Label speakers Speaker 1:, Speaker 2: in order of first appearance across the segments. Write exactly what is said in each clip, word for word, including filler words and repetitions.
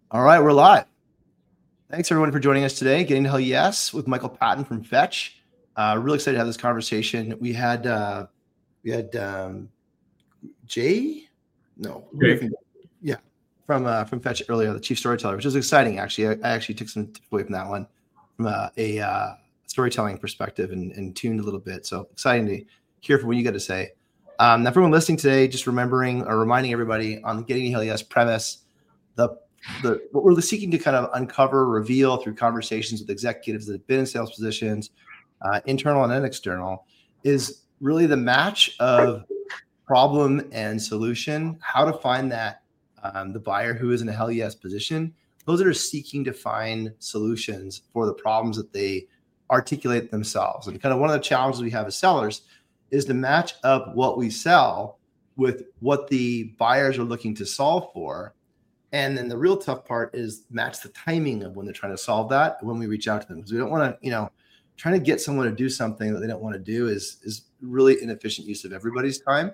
Speaker 1: All right, we're live. Thanks everyone for joining us today. Getting to Hell Yes with Michael Patton from Fetch. Uh, really excited to have this conversation. We had uh, we had um, Jay, no,
Speaker 2: Jake.
Speaker 1: yeah, from uh, from Fetch earlier, the chief storyteller, which was exciting. Actually, I, I actually took some tips away from that one from a, a uh, storytelling perspective and, and tuned a little bit. So exciting to hear from what you got to say. Um, now, for everyone listening today, just remembering or reminding everybody on the Getting to Hell Yes premise, the The, what we're seeking to kind of uncover, reveal through conversations with executives that have been in sales positions, uh, internal and external, is really the match of problem and solution, how to find that um, the buyer who is in a hell yes position, those that are seeking to find solutions for the problems that they articulate themselves. And kind of one of the challenges we have as sellers is to match up what we sell with what the buyers are looking to solve for. And then the real tough part is match the timing of when they're trying to solve that when we reach out to them. Because we don't want to, you know, trying to get someone to do something that they don't want to do is, is really inefficient use of everybody's time.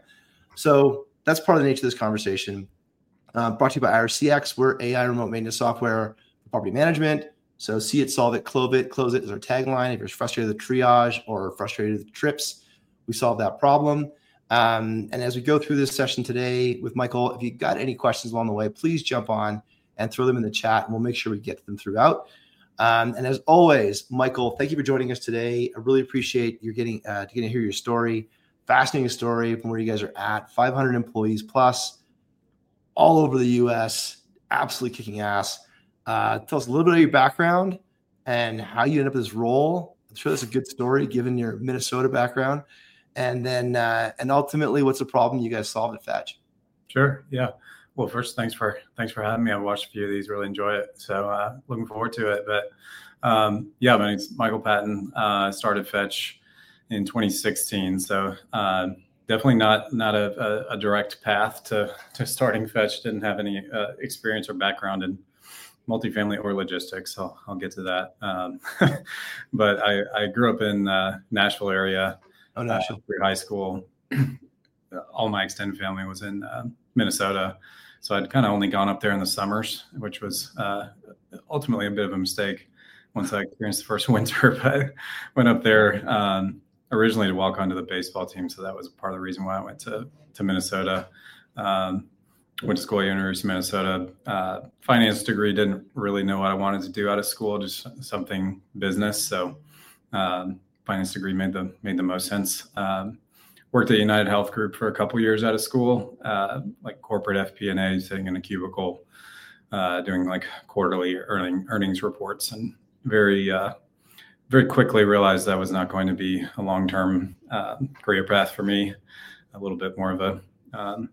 Speaker 1: So that's part of the nature of this conversation. Uh, brought to you by I R C X. We're A I remote maintenance software for property management. So see it, solve it, close it, close it is our tagline. If you're frustrated with triage or frustrated with trips, we solve that problem. Um, and as we go through this session today with Michael, if you've got any questions along the way, please jump on and throw them in the chat, and we'll make sure we get to them throughout. Um, and as always, Michael, thank you for joining us today. I really appreciate you getting uh, getting to hear your story. Fascinating story from where you guys are at. five hundred employees plus, all over the U S, absolutely kicking ass. Uh, tell us a little bit of your background and how you ended up in this role. I'm sure that's a good story given your Minnesota background. And then, uh, and ultimately, what's the problem you guys solved at Fetch?
Speaker 2: Sure. Yeah. Well, first, thanks for thanks for having me. I've watched a few of these, really enjoy it. So, uh, looking forward to it. But um, yeah, my name's Michael Patton. I uh, started Fetch in twenty sixteen. So uh, definitely not not a, a, a direct path to to starting Fetch. Didn't have any uh, experience or background in multifamily or logistics. So I'll get to that. Um, but I, I grew up in uh, Nashville area.
Speaker 1: Oh, no,
Speaker 2: uh, through high school. All my extended family was in uh, Minnesota. So I'd kind of only gone up there in the summers, which was uh, ultimately a bit of a mistake once I experienced the first winter. But went up there um, originally to walk onto the baseball team. So that was part of the reason why I went to, to Minnesota. Um, went to school at University of Minnesota. Uh, finance degree, didn't really know what I wanted to do out of school, just something business. So um, finance degree made the made the most sense. Um, worked at United Health Group for a couple years out of school, uh, like corporate F P and A, sitting in a cubicle, uh, doing like quarterly earning, earnings reports, and very uh, very quickly realized that was not going to be a long term uh, career path for me. A little bit more of a um,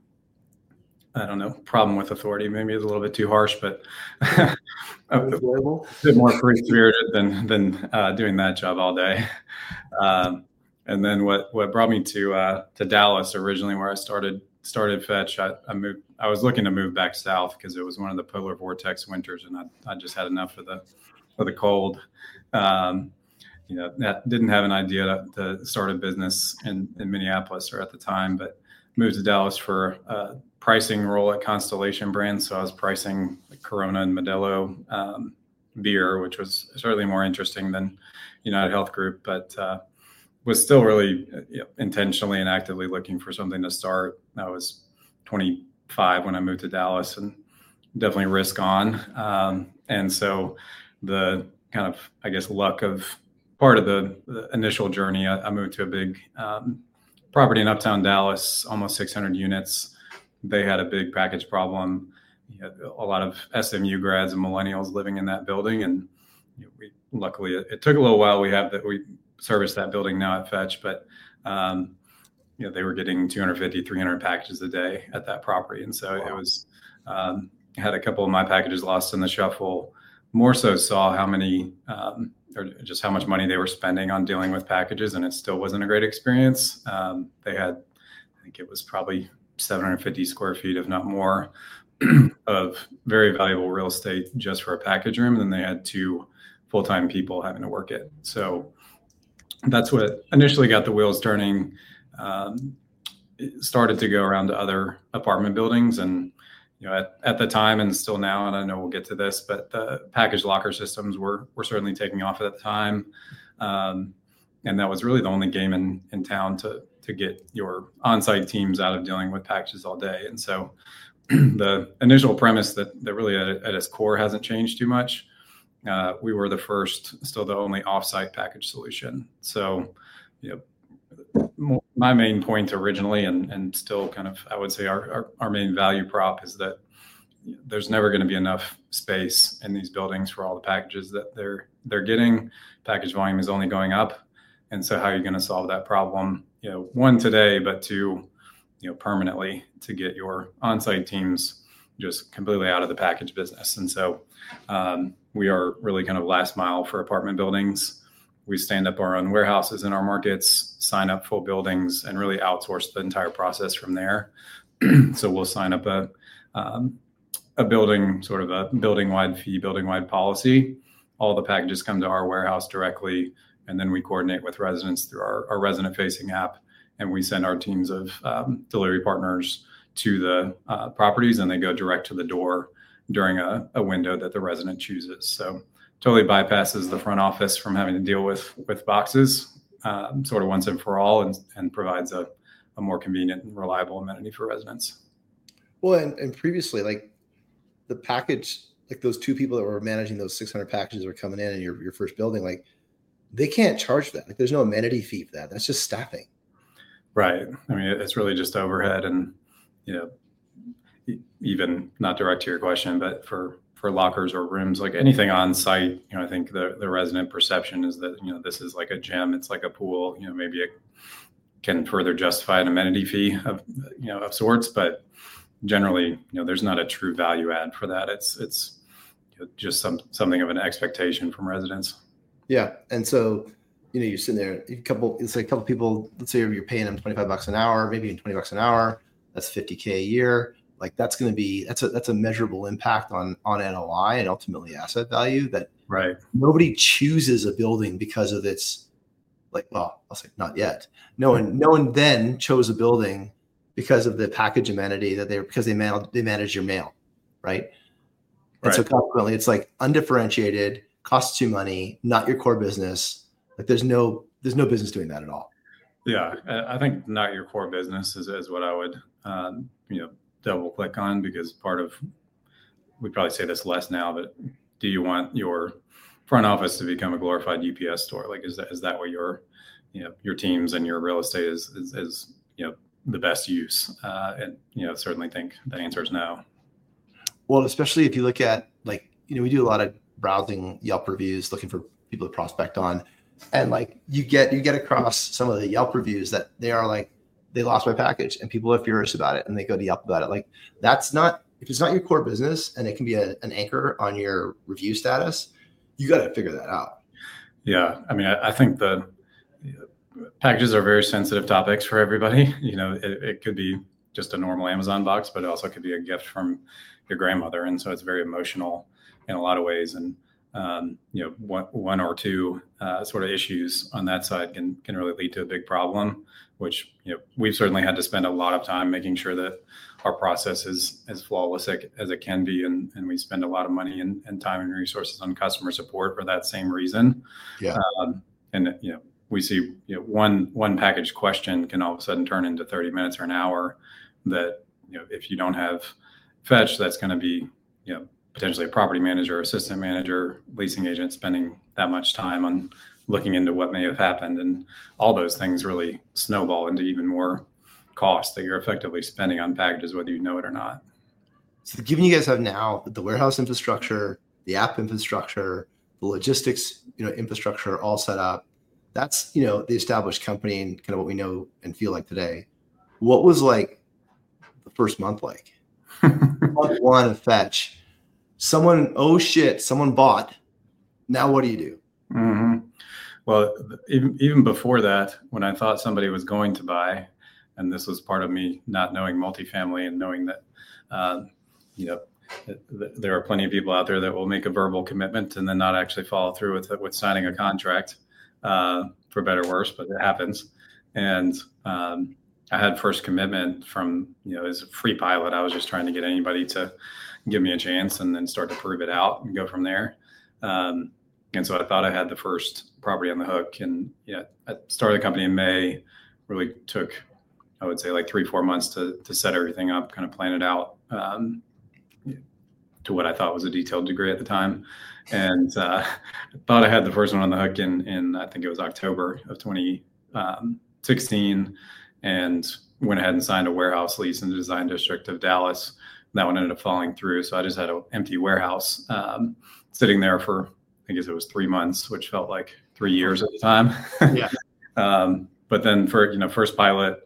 Speaker 2: I don't know, problem with authority. Maybe it's a little bit too harsh, but a, a bit more free-spirited than than uh, doing that job all day. Um, and then what what brought me to uh, to Dallas originally, where I started started Fetch. I, I moved. I was looking to move back south because it was one of the polar vortex winters, and I, I just had enough of the of the cold. Um, you know, that didn't have an idea to, to start a business in, in Minneapolis or at the time, but moved to Dallas for uh, pricing role at Constellation Brands. So I was pricing Corona and Modelo um, beer, which was certainly more interesting than United Health Group, but uh, was still really you know, intentionally and actively looking for something to start. I was twenty-five when I moved to Dallas, and definitely risk on. Um, and so the kind of, I guess, luck of part of the, the initial journey, I, I moved to a big um, property in Uptown Dallas, almost six hundred units. They had a big package problem. You had a lot of S M U grads and millennials living in that building. And you know, we luckily, it, it took a little while. We have that, we service that building now at Fetch, but um, you know, they were getting two hundred fifty, three hundred packages a day at that property. And so wow. it was, um, had a couple of my packages lost in the shuffle. More so saw how many, um, or just how much money they were spending on dealing with packages, and it still wasn't a great experience. Um, they had, I think it was probably seven hundred fifty square feet, if not more, of very valuable real estate just for a package room. And then they had two full-time people having to work it. So that's what initially got the wheels turning. Um, it started to go around to other apartment buildings, and you know, at, at the time and still now, and I know we'll get to this, but the package locker systems were were certainly taking off at the time. Um, and that was really the only game in, in town to to get your on-site teams out of dealing with packages all day. And so the initial premise that, that really at, at its core hasn't changed too much. Uh, we were the first, still the only off-site package solution. So, you know, my main point originally, and, and still kind of, I would say our, our, our main value prop is that there's never going to be enough space in these buildings for all the packages that they're, they're getting. Package volume is only going up. And so how are you going to solve that problem? You know, one today, but two, you know, permanently to get your on-site teams just completely out of the package business. And so um, we are really kind of last mile for apartment buildings. We stand up our own warehouses in our markets, sign up full buildings, and really outsource the entire process from there. So we'll sign up a um, a building, sort of a building-wide fee, building-wide policy. All the packages come to our warehouse directly, and then we coordinate with residents through our, our resident-facing app, and we send our teams of um, delivery partners to the uh, properties, and they go direct to the door during a, a window that the resident chooses. So totally bypasses the front office from having to deal with with boxes, um, sort of once and for all, and, and provides a, a more convenient and reliable amenity for residents.
Speaker 1: Well, and, and previously, like the package, like those two people that were managing those six hundred packages that were coming in in your, your first building, like they can't charge that. Like there's no amenity fee for that. That's just staffing.
Speaker 2: Right. I mean, it's really just overhead. And, you know, even not direct to your question, but for, for lockers or rooms, like anything on site, you know, I think the, the resident perception is that, you know, this is like a gym, it's like a pool, you know, maybe it can further justify an amenity fee of, you know, of sorts, but generally, you know, there's not a true value add for that. It's, it's you know, just some, something of an expectation from residents.
Speaker 1: Yeah. And so, you know, you're sitting there, a couple, it's like a couple people, let's say you're paying them twenty-five bucks an hour, maybe even twenty bucks an hour. That's fifty K a year. Like that's going to be, that's a, that's a measurable impact on, on N O I and ultimately asset value that
Speaker 2: right.
Speaker 1: Nobody chooses a building because of its like, well, I'll say not yet. No one, no one then chose a building because of the package amenity that they because they man, they manage your mail. Right. And right. So consequently it's like undifferentiated, costs you money, not your core business. Like there's no, there's no business doing that at all.
Speaker 2: Yeah. I think not your core business is, is what I would, um, you know, double click on, because part of, we probably say this less now, but do you want your front office to become a glorified U P S store? Like, is that, is that what your, you know, your teams and your real estate is, is, is you know, the best use? Uh, and, you know, certainly think the answer is no.
Speaker 1: Well, especially if you look at like, you know, we do a lot of browsing Yelp reviews, looking for people to prospect on. And like you get, you get across some of the Yelp reviews that they are like, they lost my package and people are furious about it and they go to Yelp about it. Like that's not, if it's not your core business and it can be a, an anchor on your review status, you got to figure that out.
Speaker 2: Yeah. I mean, I, I think the you know, packages are very sensitive topics for everybody. You know, it, it could be just a normal Amazon box, but it also could be a gift from your grandmother. And so it's very emotional in a lot of ways. And, um, you know, one, one or two uh, sort of issues on that side can, can really lead to a big problem, which, you know, we've certainly had to spend a lot of time making sure that our process is as flawless as it can be. And, and we spend a lot of money and, and time and resources on customer support for that same reason.
Speaker 1: Yeah.
Speaker 2: Um, and, you know, we see, you know, one, one package question can all of a sudden turn into thirty minutes or an hour that, you know, if you don't have Fetch, that's going to be, you know, potentially a property manager, assistant manager, leasing agent spending that much time on looking into what may have happened. And all those things really snowball into even more cost that you're effectively spending on packages, whether you know it or not.
Speaker 1: So given you guys have now the warehouse infrastructure, the app infrastructure, the logistics, you know, infrastructure all set up, that's, you know, the established company and kind of what we know and feel like today. What was like the first month like? Month one of Fetch. Someone, oh shit, someone bought. Now what do you do?
Speaker 2: Mm-hmm. Well, even, even before that, when I thought somebody was going to buy, and this was part of me not knowing multifamily and knowing that, uh, you know, th- th- there are plenty of people out there that will make a verbal commitment and then not actually follow through with with signing a contract, uh, for better or worse, but it happens. And um, I had first commitment from, you know, as a free pilot. I was just trying to get anybody to give me a chance and then start to prove it out and go from there. Um, and so I thought I had the first property on the hook. And yeah, I started the company in May, really took, I would say like three, four months to to set everything up, kind of plan it out um, to what I thought was a detailed degree at the time. And uh, I thought I had the first one on the hook in, in I think it was October of twenty sixteen, and went ahead and signed a warehouse lease in the design district of Dallas. That one ended up falling through. So I just had an empty warehouse um, sitting there for, I guess it was three months, which felt like three years at the time.
Speaker 1: Yeah.
Speaker 2: um, but then for, you know, first pilot,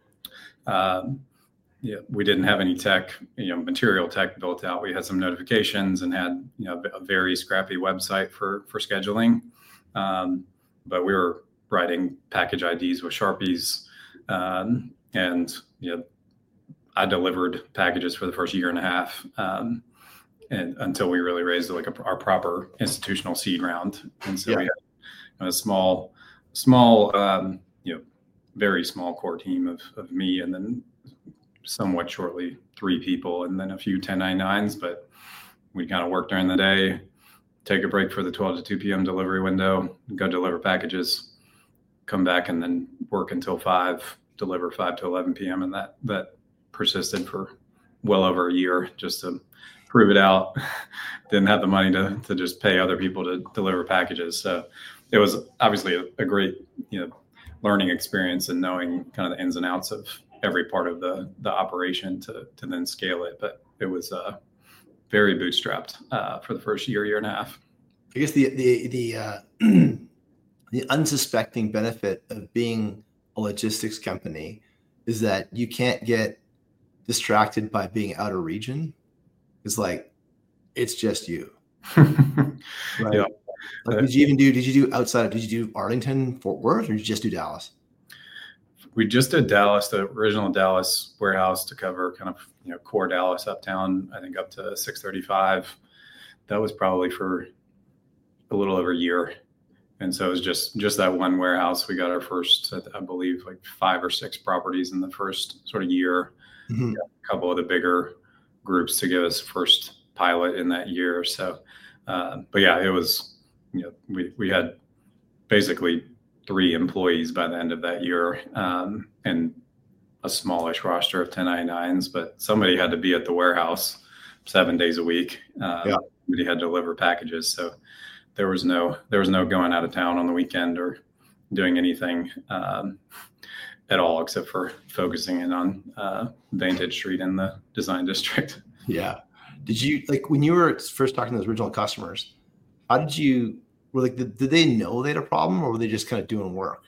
Speaker 2: um, yeah, we didn't have any tech, you know, material tech built out. We had some notifications and had, you know, a very scrappy website for, for scheduling. Um, but we were writing package I Ds with Sharpies. Um, and, you know, I delivered packages for the first year and a half, um, and until we really raised like a, our proper institutional seed round. And so yeah. we had a small, small, um, you know, very small core team of, of me, and then somewhat shortly three people, and then a few ten ninety-nines. But we kind of work during the day, take a break for the twelve to two p.m. delivery window, go deliver packages, come back, and then work until five, deliver five to eleven p.m. And that, that persisted for well over a year just to prove it out. Didn't have the money to, to just pay other people to deliver packages. So it was obviously a, a great, you know, learning experience and knowing kind of the ins and outs of every part of the, the operation to, to then scale it. But it was uh, very bootstrapped uh, for the first year, year and a half.
Speaker 1: I guess the, the, the, uh, the unsuspecting benefit of being a logistics company is that you can't get distracted by being out of region. It's like, it's just you. Right?
Speaker 2: Yeah.
Speaker 1: Like, did you even do, did you do outside of, did you do Arlington, Fort Worth, or did you just do Dallas?
Speaker 2: We just did Dallas, the original Dallas warehouse to cover kind of, you know, core Dallas uptown, I think up to six thirty-five. That was probably for a little over a year. And so it was just, just that one warehouse. We got our first, I believe, like five or six properties in the first sort of year. Mm-hmm. A couple of the bigger groups to give us first pilot in that year. So, uh, but yeah, it was, you know, we, we had basically three employees by the end of that year, um, and a smallish roster of ten ninety-nines, but somebody had to be at the warehouse seven days a week. Um, yeah. Somebody had to deliver packages. So there was no, there was no going out of town on the weekend or doing anything, um, at all, except for focusing in on, uh, Vantage Street in the design district.
Speaker 1: Yeah. Did you, like, when you were first talking to those original customers, how did you, were like, did, did they know they had a problem, or were they just kind of doing work?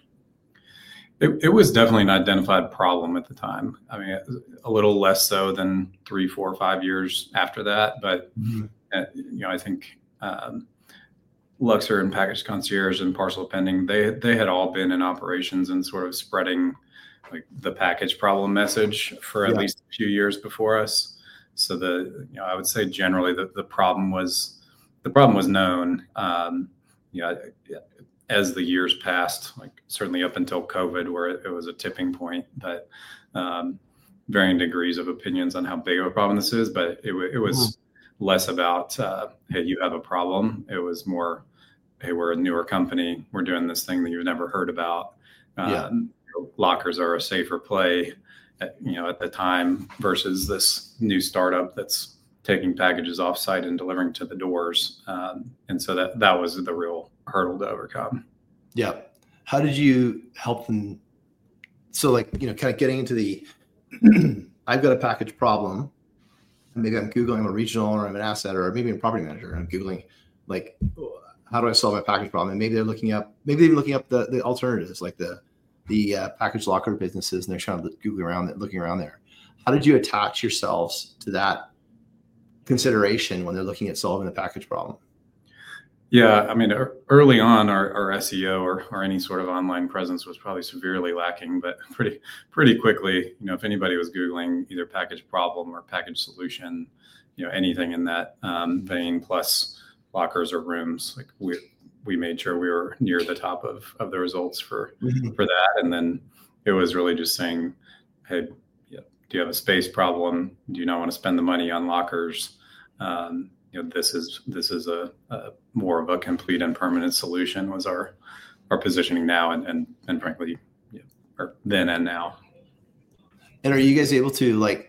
Speaker 2: It, it was definitely an identified problem at the time. I mean, a little less so than three, four, five years after that. But, mm-hmm. uh, you know, I think um, Luxor and Package Concierge and Parcel Pending, they they had all been in operations and sort of spreading like the package problem message for at yeah. least a few years before us. So the, you know, I would say generally the, the problem was, the problem was known. Um, you know, as the years passed, like certainly up until COVID, where it, it was a tipping point, but um, varying degrees of opinions on how big of a problem this is. But it, it was mm-hmm. less about, uh, hey, you have a problem. It was more, hey, we're a newer company. We're doing this thing that you've never heard about. Um, yeah. Lockers are a safer play, at, you know, at the time versus this new startup that's taking packages off site and delivering to the doors. Um, and so that, that was the real hurdle to overcome.
Speaker 1: Yeah. How did you help them? So like, you know, kind of getting into the, I've got a package problem. Maybe I'm Googling a regional, or I'm an asset, or maybe a property manager. And I'm Googling like, how do I solve my package problem? And maybe they're looking up, maybe they're looking up the, the alternatives, like the, the uh, package locker businesses, and they're trying to Google around, looking around there. How did you attach yourselves to that consideration when they're looking at solving the package problem?
Speaker 2: Yeah, I mean, early on, our, our S E O or, or any sort of online presence was probably severely lacking, but pretty pretty quickly, you know, if anybody was Googling either package problem or package solution, you know, anything in that um, vein, plus lockers or rooms, like we we made sure we were near the top of, of the results for mm-hmm. for that. And then it was really just saying, hey, yeah, do you have a space problem? Do you not want to spend the money on lockers? Um, you know, this is this is a, a more of a complete and permanent solution was our our positioning now, and and, and frankly, yeah, or then and now.
Speaker 1: And are you guys able to, like,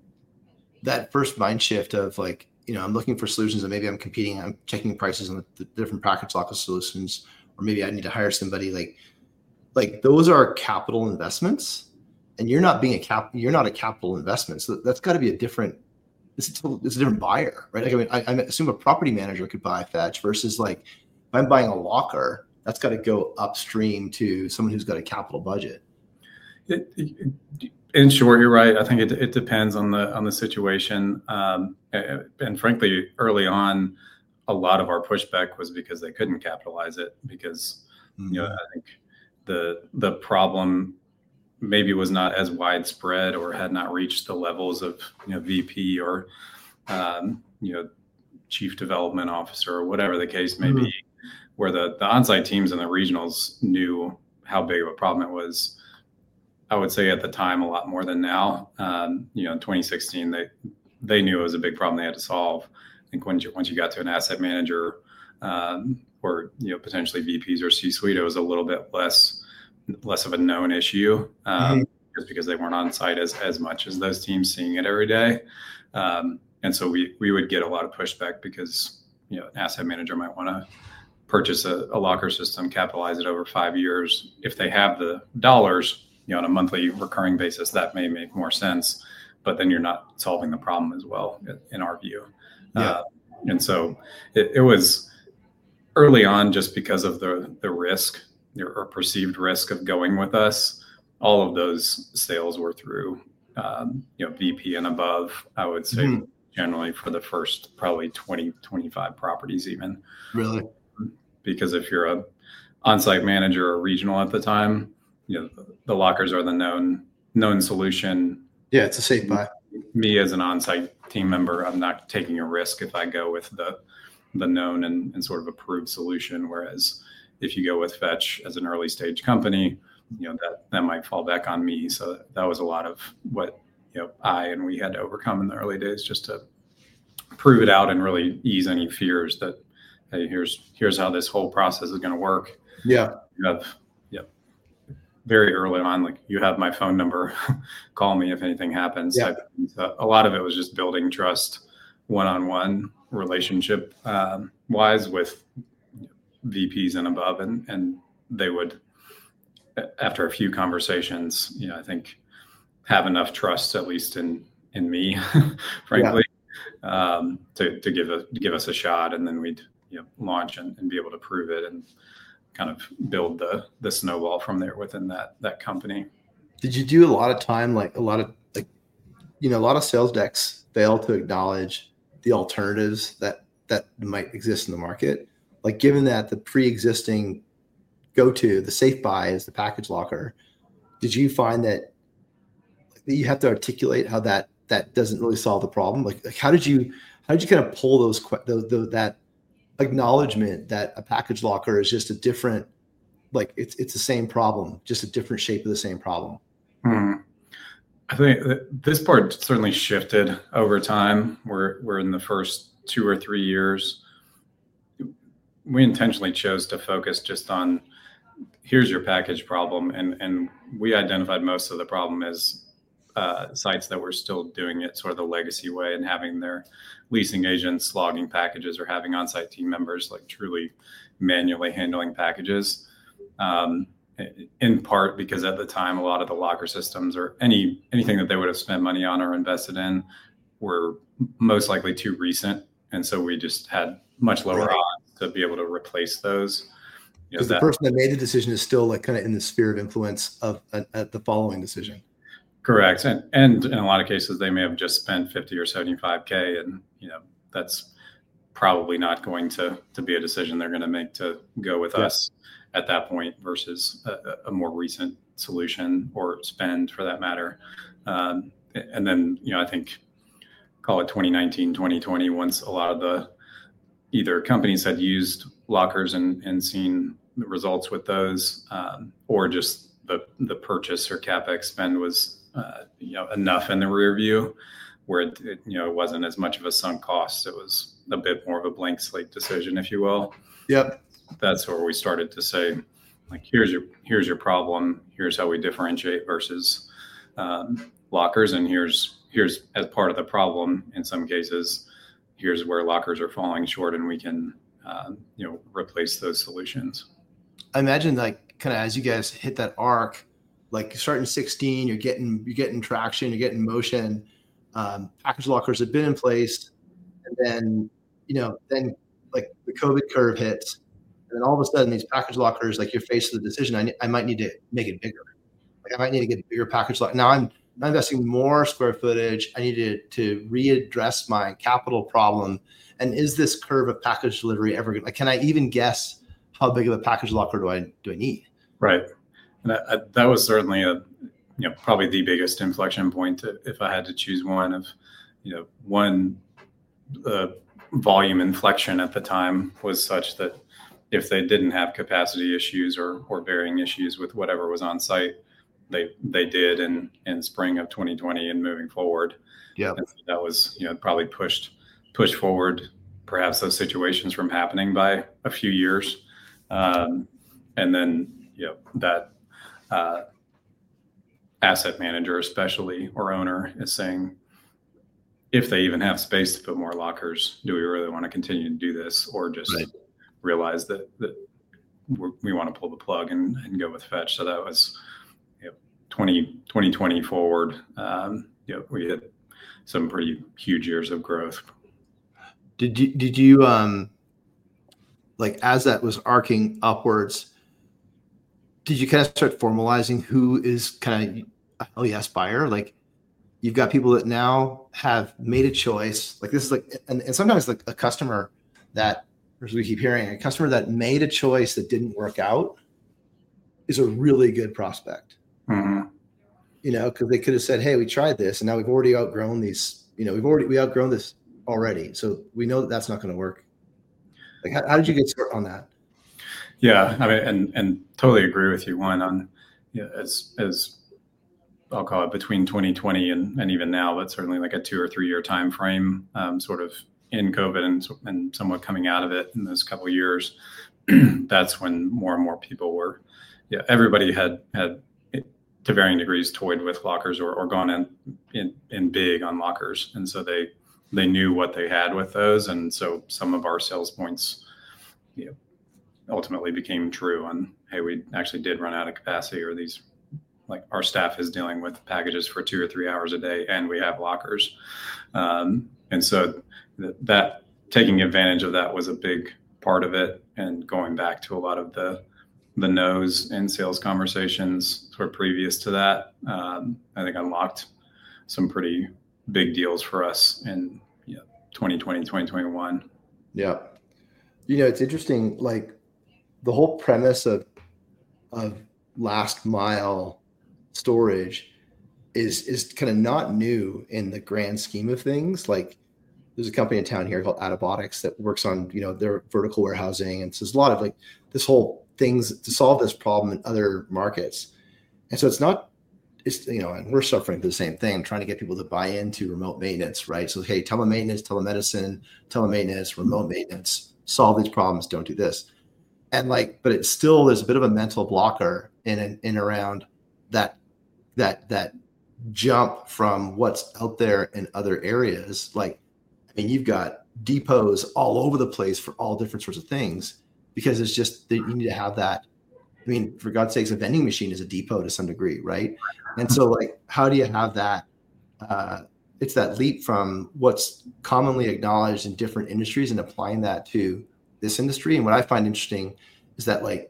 Speaker 1: that first mind shift of like, you know, I'm looking for solutions and maybe I'm competing, I'm checking prices on the, the different package locker solutions, or maybe I need to hire somebody, like, like those are capital investments, and you're not being a cap, you're not a capital investment. So that's got to be a different, it's a, it's a different buyer, right? Like, I mean, I, I assume a property manager could buy Fetch versus like, if I'm buying a locker, that's got to go upstream to someone who's got a capital budget.
Speaker 2: It, it, in short, you're right. I think it, it depends on the on the situation. Um, and frankly, early on, a lot of our pushback was because they couldn't capitalize it, because mm-hmm. you know, I think the the problem maybe was not as widespread or had not reached the levels of, you know, V P or um, you know, chief development officer or whatever the case may mm-hmm. be, where the the on-site teams and the regionals knew how big of a problem it was. I would say at the time a lot more than now. Um, you know, in twenty sixteen, they they knew it was a big problem they had to solve. I think when you, once you got to an asset manager um, or, you know, potentially V Ps or C-suite, it was a little bit less less of a known issue, um, mm-hmm. just because they weren't on site as as much as those teams seeing it every day. Um, and so we we would get a lot of pushback because, you know, an asset manager might want to purchase a, a locker system, capitalize it over five years. If they have the dollars, you know, on a monthly recurring basis, that may make more sense, but then you're not solving the problem as well, in our view. Yeah. Uh, and so it, it was early on, just because of the the risk or perceived risk of going with us. All of those sales were through, um, you know, V P and above, I would say, mm-hmm. generally for the first probably twenty, twenty-five properties even.
Speaker 1: Really?
Speaker 2: Because if you're a on-site manager or regional at the time, you know, the, the lockers are the known known solution.
Speaker 1: Yeah, it's a safe buy.
Speaker 2: Me as an on-site team member, I'm not taking a risk if I go with the the known and, and sort of approved solution. Whereas if you go with Fetch as an early stage company, you know, that that might fall back on me. So that was a lot of what, you know, I and we had to overcome in the early days, just to prove it out and really ease any fears that, hey, here's here's how this whole process is going to work.
Speaker 1: Yeah.
Speaker 2: You have very early on, like, you have my phone number, call me if anything happens.
Speaker 1: Yeah.
Speaker 2: So a lot of it was just building trust, one-on-one relationship um, wise with V Ps and above. And, and they would, after a few conversations, you know, I think have enough trust, at least in, in me, frankly, yeah. um, to, to give a, to give us a shot. And then we'd, you know, launch and, and be able to prove it and kind of build the the snowball from there within that that company.
Speaker 1: Did you do a lot of time, like a lot of like, you know, a lot of sales decks fail to acknowledge the alternatives that that might exist in the market? Like, given that the pre-existing go-to, the safe buy is the package locker, did you find that you have to articulate how that that doesn't really solve the problem? Like, like how did you how did you kind of pull those, those, those that acknowledgement that a package locker is just a different, like it's it's the same problem, just a different shape of the same problem?
Speaker 2: Hmm. I think this part certainly shifted over time. We're we're in the first two or three years. We intentionally chose to focus just on, here's your package problem, and and we identified most of the problem as uh, sites that were still doing it sort of the legacy way and having their leasing agents logging packages or having on-site team members like truly manually handling packages. Um, in part because at the time, a lot of the locker systems or any anything that they would have spent money on or invested in were most likely too recent. And so we just had much lower right. odds to be able to replace those.
Speaker 1: Because the person that made the decision is still like kind of in the sphere of influence of uh, at the following decision.
Speaker 2: Correct. And, and in a lot of cases, they may have just spent fifty or seventy-five K, and, you know, that's probably not going to, to be a decision they're going to make to go with yeah. us at that point versus a, a more recent solution or spend for that matter. Um, and then, you know, I think call it twenty nineteen, twenty twenty, once a lot of the either companies had used lockers and, and seen the results with those, um, or just the, the purchase or CapEx spend was uh, you know, enough in the rear view where it, it, you know, it wasn't as much of a sunk cost. It was a bit more of a blank slate decision, if you will.
Speaker 1: Yep.
Speaker 2: That's where we started to say, like, here's your, here's your problem. Here's how we differentiate versus um, lockers. And here's, here's as part of the problem in some cases, here's where lockers are falling short and we can, um, you know, replace those solutions.
Speaker 1: I imagine like kind of as you guys hit that arc, like starting sixteen, you're getting, you're getting traction, you're getting motion. Um, package lockers have been in place. And then, you know, then like the COVID curve hits. And then all of a sudden these package lockers, like you're faced with a decision. I, I might need to make it bigger. Like I might need to get a bigger package lock. Now I'm, I'm investing more square footage. I need to, to readdress my capital problem. And is this curve of package delivery ever going to, like, can I even guess how big of a package locker do I, do I need?
Speaker 2: Right. And that, that was certainly a, you know, probably the biggest inflection point to, if I had to choose one of, you know, one uh, volume inflection at the time was such that if they didn't have capacity issues or, or varying issues with whatever was on site, they, they did in, in spring of twenty twenty and moving forward.
Speaker 1: Yeah.
Speaker 2: So that was, you know, probably pushed, pushed forward perhaps those situations from happening by a few years. Um, and then, you know, that, uh, asset manager, especially, or owner is saying, if they even have space to put more lockers, do we really want to continue to do this, or just right. realize that, that we're, we want to pull the plug and, and go with Fetch? So that was, you know, twenty twenty forward. Um, you know, we had some pretty huge years of growth.
Speaker 1: Did you, did you, um, like as that was arcing upwards, did you kind of start formalizing who is kind of, oh yes, buyer? Like you've got people that now have made a choice. Like this is like, and, and sometimes like a customer that, as we keep hearing, a customer that made a choice that didn't work out is a really good prospect.
Speaker 2: Mm-hmm.
Speaker 1: You know, because they could have said, hey, we tried this and now we've already outgrown these, you know, we've already, we outgrown this already. So we know that that's not going to work. Like how, how did you get started on that?
Speaker 2: Yeah, I mean, and and totally agree with you. One on, you know, as as I'll call it between twenty twenty and, and even now, but certainly like a two or three year time frame, um, sort of in COVID and and somewhat coming out of it in those couple of years. That's when more and more people were, yeah, everybody had had to varying degrees toyed with lockers or, or gone in, in in big on lockers, and so they they knew what they had with those, and so some of our sales points, you know, ultimately became true on, hey, we actually did run out of capacity, or these, like our staff is dealing with packages for two or three hours a day and we have lockers. Um, and so th- that taking advantage of that was a big part of it. And going back to a lot of the, the no's in sales conversations sort of previous to that, um, I think unlocked some pretty big deals for us in you know, twenty twenty, twenty twenty-one.
Speaker 1: Yeah. You know, it's interesting, like, the whole premise of of last mile storage is is kind of not new in the grand scheme of things. Like there's a company in town here called Adabotics that works on, you know, their vertical warehousing. And so there's a lot of like this whole things to solve this problem in other markets. And so it's not, it's, you know, and we're suffering for the same thing, trying to get people to buy into remote maintenance, right? So, hey, telemaintenance, telemedicine, telemaintenance, remote maintenance, solve these problems, don't do this. And like, but it's still, there's a bit of a mental blocker in and in around that, that, that jump from what's out there in other areas. Like, I mean, you've got depots all over the place for all different sorts of things, because it's just that you need to have that. I mean, for God's sakes, a vending machine is a depot to some degree, right? And so like, how do you have that? Uh, it's that leap from what's commonly acknowledged in different industries and applying that to this industry. And what I find interesting is that like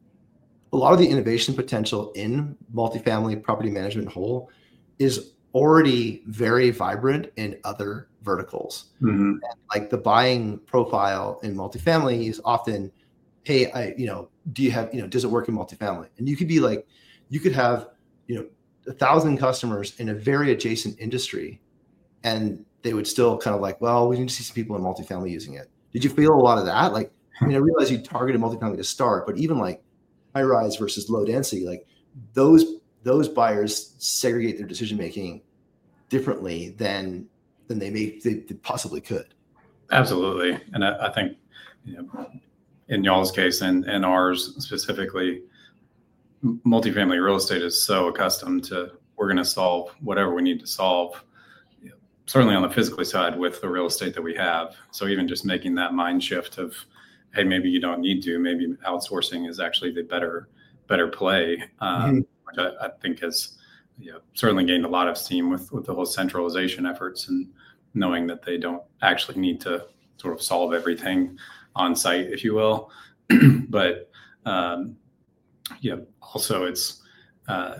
Speaker 1: a lot of the innovation potential in multifamily property management whole is already very vibrant in other verticals.
Speaker 2: Mm-hmm.
Speaker 1: And like the buying profile in multifamily is often, hey, I, you know, do you have, you know, does it work in multifamily? And you could be like, you could have, you know, a thousand customers in a very adjacent industry, and they would still kind of like, well, we need to see some people in multifamily using it. Did you feel a lot of that? Like, I mean, I realize you targeted multifamily to start, but even like high rise versus low density, like those those buyers segregate their decision making differently than than they may they, they possibly could.
Speaker 2: Absolutely, and I, I think, you know, in y'all's case and, and ours specifically, multifamily real estate is so accustomed to, we're going to solve whatever we need to solve, you know, certainly on the physical side with the real estate that we have. So even just making that mind shift of, hey, maybe you don't need to, maybe outsourcing is actually the better better play, um, mm-hmm. which I, I think has, you know, certainly gained a lot of steam with, with the whole centralization efforts, and knowing that they don't actually need to sort of solve everything on site, if you will. But um, yeah, also it's, uh,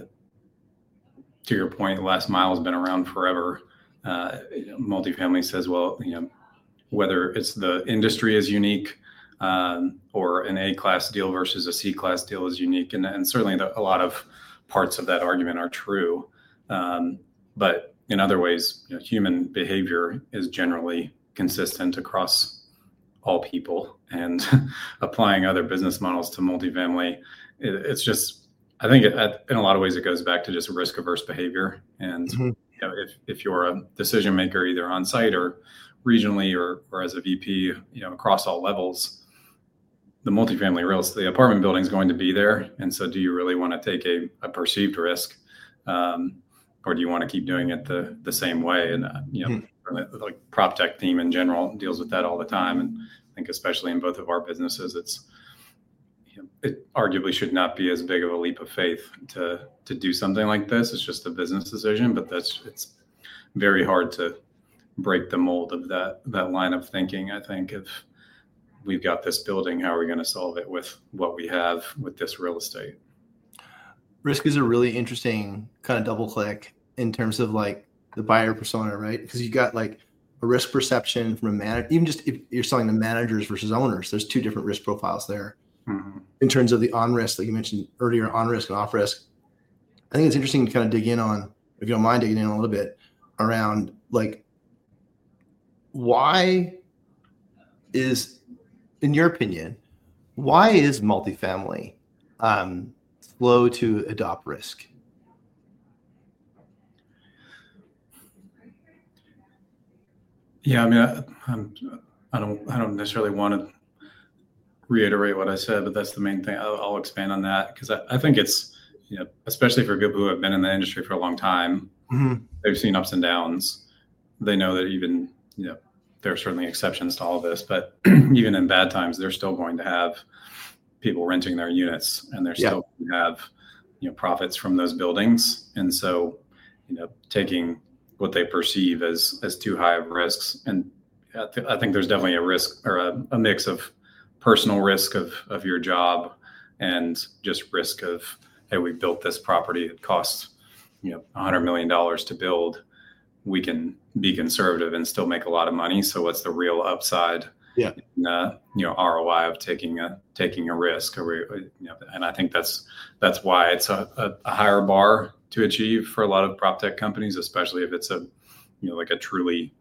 Speaker 2: to your point, the last mile has been around forever. Uh, multifamily says, well, you know, whether it's the industry is unique, um, or an A-class deal versus a C-class deal is unique. And, and certainly the, a lot of parts of that argument are true. Um, but in other ways, you know, human behavior is generally consistent across all people, and applying other business models to multifamily, it, it's just, I think it, in a lot of ways, it goes back to just risk averse behavior. And mm-hmm. you know, if, if you're a decision maker, either on site or regionally, or, or as a V P, you know, across all levels, the multifamily real estate, the apartment building is going to be there. And so do you really want to take a, a perceived risk? Um, or do you want to keep doing it the, the same way? And, uh, you know, mm-hmm. like prop tech team in general deals with that all the time. And I think especially in both of our businesses, it's, you know, it arguably should not be as big of a leap of faith to, to do something like this. It's just a business decision, but that's, it's very hard to break the mold of that, that line of thinking. I think if we've got this building, how are we going to solve it with what we have with this real estate?
Speaker 1: Risk is a really interesting kind of double click in terms of like the buyer persona, right? Because you got like a risk perception from a manager, even just if you're selling to managers versus owners, there's two different risk profiles there. Mm-hmm. In terms of the on risk that you mentioned earlier, on risk and off risk. I think it's interesting to kind of dig in on, if you don't mind digging in a little bit, around like, why is, in your opinion, why is multifamily um, slow to adopt risk?
Speaker 2: Yeah, I mean, I, I'm, I don't, I don't necessarily want to reiterate what I said, but that's the main thing. I'll, I'll expand on that because I, I think it's, you know, especially for people who have been in the industry for a long time, mm-hmm. they've seen ups and downs. They know that even, you know, there are certainly exceptions to all of this, but even in bad times, they're still going to have people renting their units, and they're still yeah. going to have, you know, profits from those buildings. And so, you know, taking what they perceive as as too high of risks, and I, th- I think there's definitely a risk or a, a mix of personal risk of of your job and just risk of, hey, we built this property, it costs, you know, one hundred million dollars to build. We can be conservative and still make a lot of money. So what's the real upside?
Speaker 1: Yeah.
Speaker 2: In, uh, you know, R O I of taking a taking a risk, or we, you know, and I think that's that's why it's a, a, a higher bar to achieve for a lot of prop tech companies, especially if it's a, you know, like a truly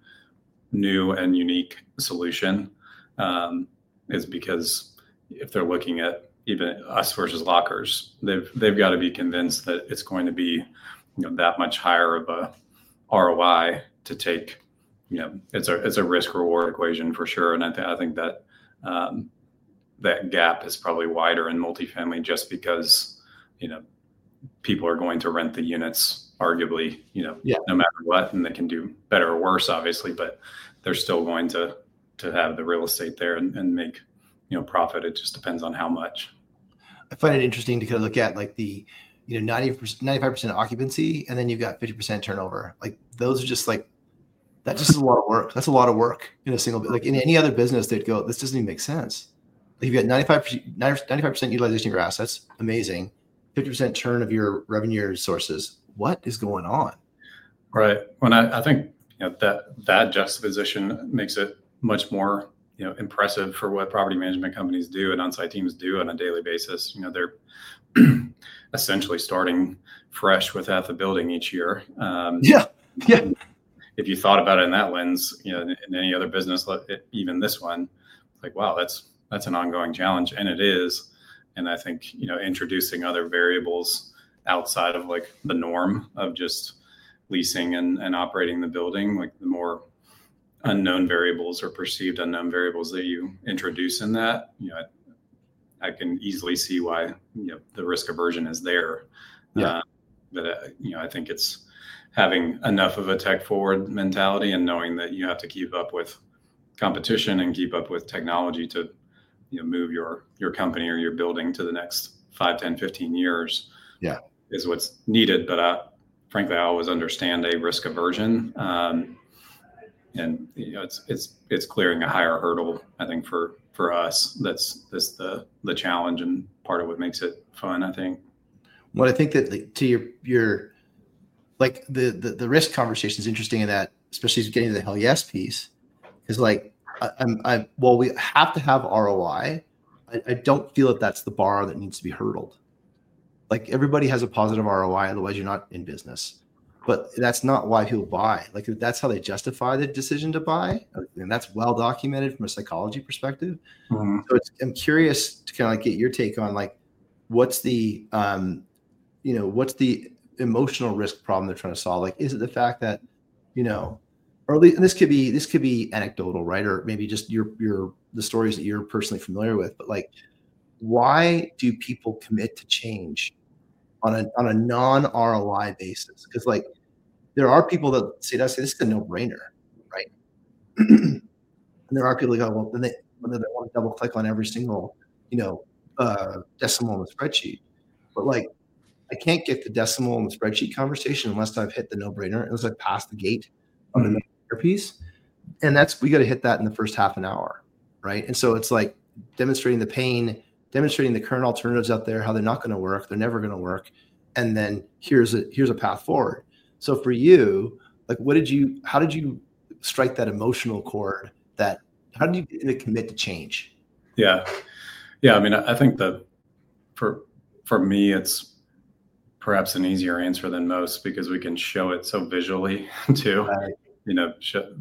Speaker 2: new and unique solution, um, is because if they're looking at even us versus lockers, they've they've got to be convinced that it's going to be, you know, that much higher of a R O I to take. You know, it's a it's a risk reward equation for sure, and I think I think that um, that gap is probably wider in multifamily just because, you know, people are going to rent the units, arguably, you know, yeah. no matter what, and they can do better or worse, obviously, but they're still going to to have the real estate there and, and make, you know, profit. It just depends on how much.
Speaker 1: I find it interesting to kind of look at like the, you know, ninety percent, ninety-five percent occupancy, and then you've got fifty percent turnover. Like those are just like, that's just a lot of work. That's a lot of work in a single, like in any other business, they'd go, this doesn't even make sense. Like you've got ninety-five percent, ninety-five percent utilization of your assets. Amazing. fifty percent churn of your revenue sources. What is going on?
Speaker 2: Right. When I, I think, you know, that, that juxtaposition makes it much more, you know, impressive for what property management companies do and on-site teams do on a daily basis. You know, they're essentially starting fresh with half the building each year. Um,
Speaker 1: yeah. Yeah.
Speaker 2: If you thought about it in that lens, you know, in any other business, even this one, like, wow, that's, that's an ongoing challenge. And it is. And I think, you know, introducing other variables outside of like the norm of just leasing and, and operating the building, like the more unknown variables or perceived unknown variables that you introduce in that, you know, I, I can easily see why, you know, the risk aversion is there.
Speaker 1: Yeah.
Speaker 2: Uh, but, uh, you know, I think it's having enough of a tech forward mentality and knowing that you have to keep up with competition and keep up with technology to, you know, move your, your company or your building to the next five, ten, fifteen years.
Speaker 1: Yeah.
Speaker 2: Is what's needed. But I, frankly, I always understand a risk aversion. Um, and you know, it's, it's, it's clearing a higher hurdle, I think, for, for us. That's, that's the, the challenge and part of what makes it fun, I think.
Speaker 1: Well, I think that like, to your, your, like the, the, the risk conversation is interesting in that, especially getting to the hell yes piece, is like, I, I'm, I, well, we have to have R O I. I, I don't feel that that's the bar that needs to be hurdled. Like everybody has a positive R O I, otherwise you're not in business. But that's not why people buy. Like that's how they justify the decision to buy, and that's well documented from a psychology perspective. Mm-hmm. So it's, I'm curious to kind of like get your take on like what's the, um, you know, what's the emotional risk problem they're trying to solve? Like, is it the fact that, you know, or at least, and this could be this could be anecdotal, right? Or maybe just your your the stories that you're personally familiar with. But like, why do people commit to change on a on a non R O I basis? Because like there are people that say that say this is a no brainer, right? And there are people that go, well, then they whether they want to double click on every single, you know, uh, decimal in the spreadsheet. But like, I can't get the decimal in the spreadsheet conversation unless I've hit the no brainer, unless I pass the gate on mm-hmm. the no brainer piece. And that's we got to hit that in the first half an hour, right? And so it's like demonstrating the pain, demonstrating the current alternatives out there, how they're not going to work, they're never going to work, and then here's a here's a path forward. So for you, like, what did you, how did you strike that emotional chord? That how did you commit to change?
Speaker 2: Yeah, yeah. I mean, I think that for for me, it's perhaps an easier answer than most because we can show it so visually too. Right. You know, show,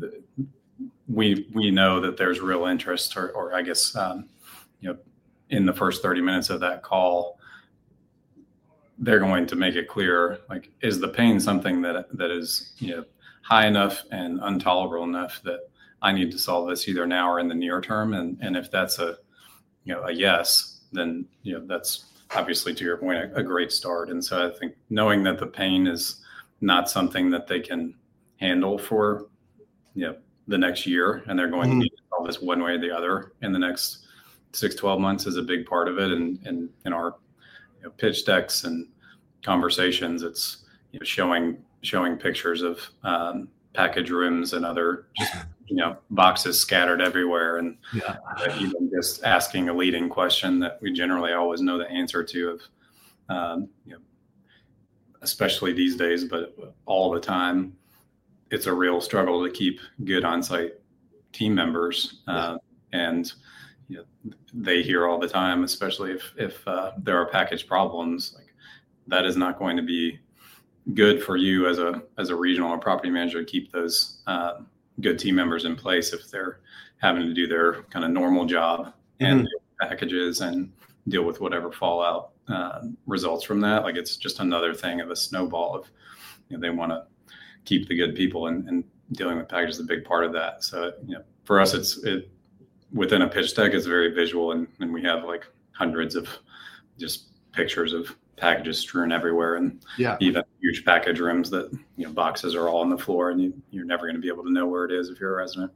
Speaker 2: we we know that there's real interest, or or I guess um, you know, in the first thirty minutes of that call, they're going to make it clear, like, is the pain something that that is, you know, high enough and intolerable enough that I need to solve this either now or in the near term? And and if that's a, you know, a yes, then, you know, that's obviously, to your point, a, a great start. And so I think knowing that the pain is not something that they can handle for, you know, the next year, and they're going mm-hmm. to need to solve this one way or the other in the next six, twelve months is a big part of it. And, and in our, you know, pitch decks and conversations, it's, you know, showing, showing pictures of um, package rooms and other, just, you know, boxes scattered everywhere. And yeah. uh, even just asking a leading question that we generally always know the answer to, of, um, you know, especially these days, but all the time, it's a real struggle to keep good on-site team members. Uh, yeah. And, you know, they hear all the time, especially if, if uh, there are package problems, like that is not going to be good for you as a, as a regional or property manager to keep those uh, good team members in place if they're having to do their kind of normal job mm-hmm. and packages and deal with whatever fallout uh, results from that. Like, it's just another thing of a snowball of, you know, they want to keep the good people, and, and dealing with packages is a big part of that. So, you know, for us, it's it within a pitch deck, it's very visual, and, and we have like hundreds of just pictures of packages strewn everywhere, and
Speaker 1: yeah.
Speaker 2: even huge package rooms that, you know, boxes are all on the floor, and you, you're never going to be able to know where it is if you're a resident.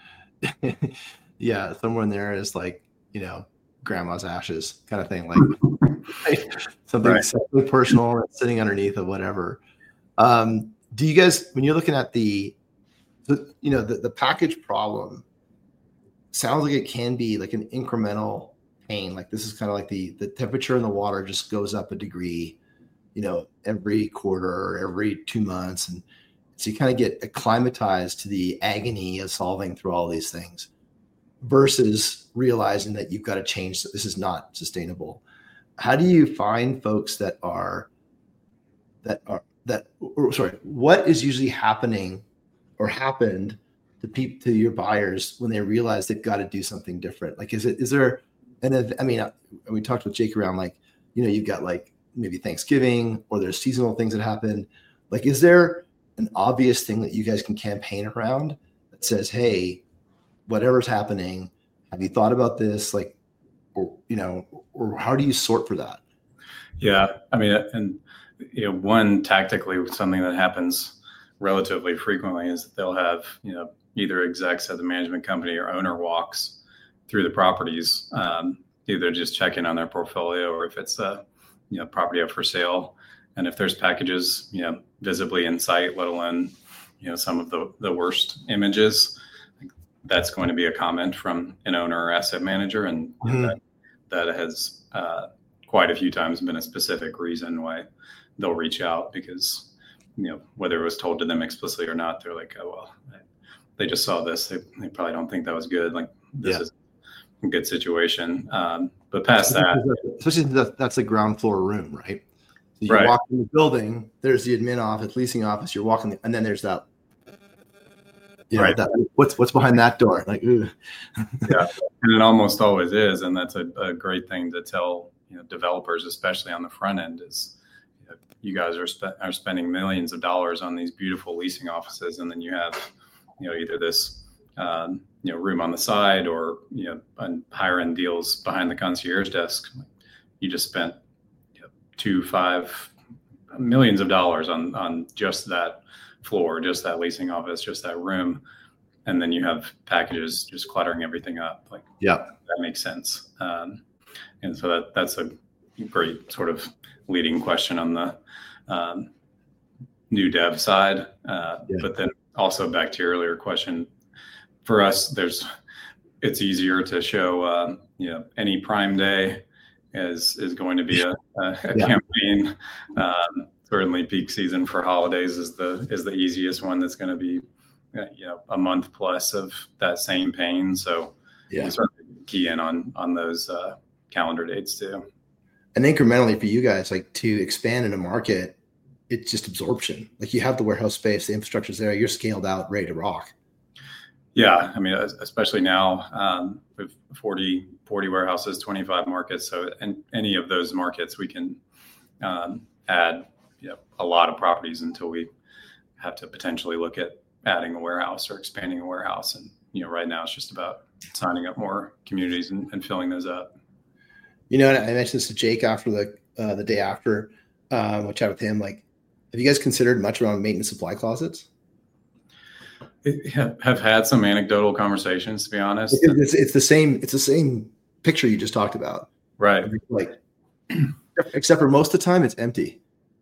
Speaker 1: Yeah, somewhere in there is like, you know, grandma's ashes kind of thing, like something right. so personal that's sitting underneath of whatever. Um, do you guys, when you're looking at the, the you know, the, the package problem, sounds like it can be like an incremental pain. Like this is kind of like the the temperature in the water just goes up a degree, you know, every quarter or every two months. And so you kind of get acclimatized to the agony of solving through all these things versus realizing that you've got to change, that this is not sustainable. How do you find folks that are, that are, that, or, sorry, what is usually happening or happened to people, to your buyers when they realize they've got to do something different? Like, is it, is there, and I mean, we talked with Jake around, like, you know, you've got like maybe Thanksgiving, or there's seasonal things that happen. Like, is there an obvious thing that you guys can campaign around that says, hey, whatever's happening, have you thought about this? Like, or, you know, or how do you sort for that?
Speaker 2: Yeah. I mean, and, you know, one tactically something that happens relatively frequently is that they'll have, you know, either execs at the management company or owner walks through the properties, um, either just checking on their portfolio or if it's a, you know, property up for sale. And if there's packages, you know, visibly in sight, let alone, you know, some of the, the worst images, that's going to be a comment from an owner or asset manager. And you know, that, that has uh, quite a few times been a specific reason why they'll reach out, because, you know, whether it was told to them explicitly or not, they're like, oh, well, they just saw this. They, they probably don't think that was good. Like, this yeah. is a good situation. Um, but past that,
Speaker 1: especially that, that's a ground floor room, right? So you
Speaker 2: right.
Speaker 1: walk in the building, there's the admin office, leasing office, you're walking, the, and then there's that, you know,
Speaker 2: right.
Speaker 1: that, what's what's behind that door? Like, ooh.
Speaker 2: Yeah, and it almost always is. And that's a, a great thing to tell, you know, developers, especially on the front end, is, you know, you guys are, spe- are spending millions of dollars on these beautiful leasing offices. And then you have, you know, either this, um, you know, room on the side or, you know, on higher end deals behind the concierge desk. You just spent, you know, two, five millions of dollars on, on just that floor, just that leasing office, just that room. And then you have packages just cluttering everything up. Like,
Speaker 1: yeah,
Speaker 2: that makes sense. Um, and so that, that's a great sort of leading question on the um, new dev side. Uh, yeah. But then also back to your earlier question, for us, there's, it's easier to show, uh, you know, any prime day is, is going to be a, a, a yeah. campaign. Um, certainly peak season for holidays is the, is the easiest one. That's going to be, you know, a month plus of that same pain. So yeah, you sort of key in on, on those uh, calendar dates too.
Speaker 1: And incrementally for you guys, like, to expand in a market, it's just absorption. Like, you have the warehouse space, the infrastructure's there, you're scaled out, ready to rock.
Speaker 2: Yeah. I mean, especially now, um, with forty, forty warehouses, twenty-five markets. So in any of those markets, we can um, add, you know, a lot of properties until we have to potentially look at adding a warehouse or expanding a warehouse. And, you know, right now it's just about signing up more communities and, and filling those up.
Speaker 1: You know, and I mentioned this to Jake after the, uh, the day after, um, I chat with him, like, have you guys considered much around maintenance supply closets?
Speaker 2: Have, have had some anecdotal conversations, to be honest.
Speaker 1: It's, it's the same, it's the same picture you just talked about.
Speaker 2: Right.
Speaker 1: Like, except for most of the time it's empty.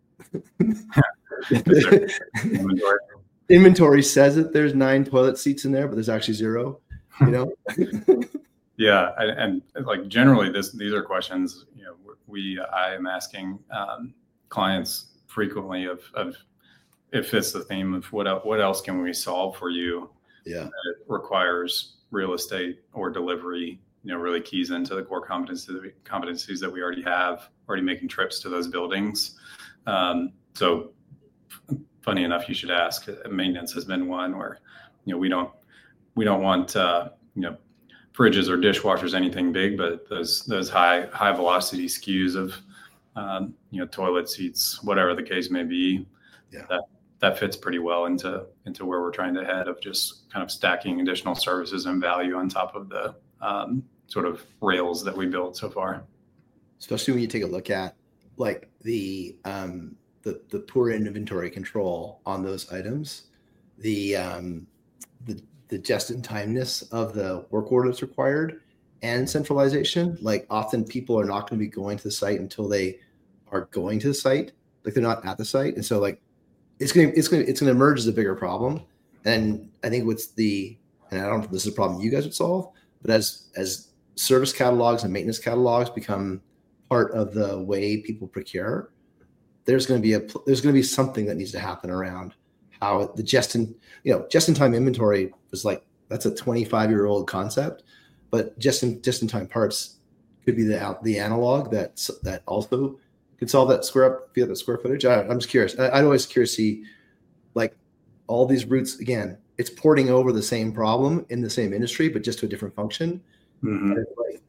Speaker 2: Inventory.
Speaker 1: Inventory says that there's nine toilet seats in there, but there's actually zero, you know?
Speaker 2: Yeah. And, and like, generally this, these are questions, you know, we, I am asking um, clients frequently of, of, it fits the theme of what else, what else can we solve for you?
Speaker 1: Yeah.
Speaker 2: That requires real estate or delivery, you know, really keys into the core competencies, competencies that we already have, already making trips to those buildings. Um, so funny enough, you should ask. Maintenance has been one where, you know, we don't, we don't want, uh, you know, fridges or dishwashers, anything big, but those, those high, high velocity S K Us of, um, you know, toilet seats, whatever the case may be.
Speaker 1: Yeah.
Speaker 2: That, that fits pretty well into, into where we're trying to head, of just kind of stacking additional services and value on top of the um, sort of rails that we built so far.
Speaker 1: Especially when you take a look at, like, the, um, the, the poor inventory control on those items, the, um, the, the just-in-timeness of the work orders required, and centralization. Like, often people are not going to be going to the site until they are going to the site. Like, they're not at the site. And so, like, it's going to, it's going to, it's going to emerge as a bigger problem. And I think what's the, and I don't know if this is a problem you guys would solve, but as, as service catalogs and maintenance catalogs become part of the way people procure, there's going to be a, there's going to be something that needs to happen around how the just in, you know, just in time inventory was like, that's a twenty-five year old concept, but just in, just in time parts could be the, the analog that, that also could solve that square up, feel that square footage. I, I'm just curious. I, I'd always curious to see, like, all these routes, again, it's porting over the same problem in the same industry, but just to a different function.
Speaker 2: Mm-hmm.
Speaker 1: Like,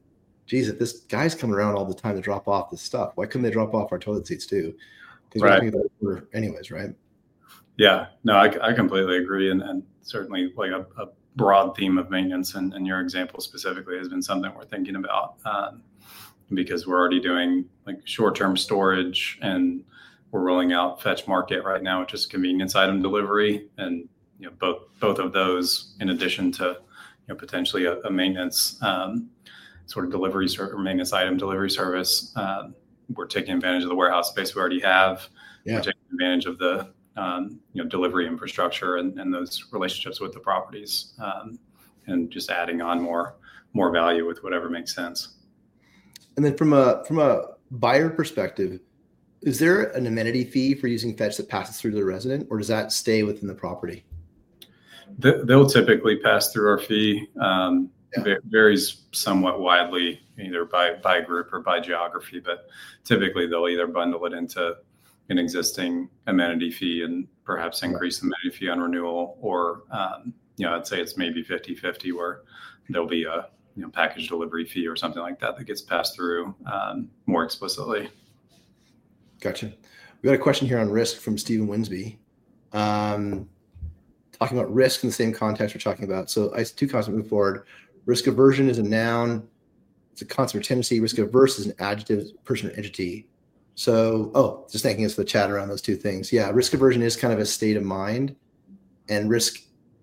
Speaker 1: geez, if this guy's coming around all the time to drop off this stuff, why couldn't they drop off our toilet seats too? Because
Speaker 2: Right.
Speaker 1: we're thinking about it anyways, right?
Speaker 2: Yeah, no, I, I completely agree. And, and certainly like a, a broad theme of maintenance and, and your example specifically has been something we're thinking about um, because we're already doing like short-term storage and we're rolling out Fetch Market right now, which is convenience item delivery. And, you know, both, both of those in addition to, you know, potentially a, a maintenance um, sort of delivery ser- or maintenance item delivery service. Um, we're taking advantage of the warehouse space we already have.
Speaker 1: Yeah.
Speaker 2: We're taking advantage of the Um, you know, delivery infrastructure and, and those relationships with the properties, um, and just adding on more more value with whatever makes sense.
Speaker 1: And then from a from a buyer perspective, is there an amenity fee for using Fetch that passes through to the resident, or does that stay within the property?
Speaker 2: The, they'll typically pass through our fee. Um,
Speaker 1: Yeah.
Speaker 2: It varies somewhat widely, either by by group or by geography, but typically they'll either bundle it into an existing amenity fee and perhaps increase the amenity fee on renewal, or, um, you know, I'd say it's maybe fifty-fifty where there'll be a, you know, package delivery fee or something like that that gets passed through um, more explicitly.
Speaker 1: Gotcha. We got a question here on risk from Stephen Winsby. Um, talking about risk in the same context we're talking about. So I two concepts move forward. Risk aversion is a noun. It's a concept or tendency. Risk averse is an adjective, person or entity. So, oh, just thinking it's the chat around those two things. Yeah, risk aversion is kind of a state of mind, and risk,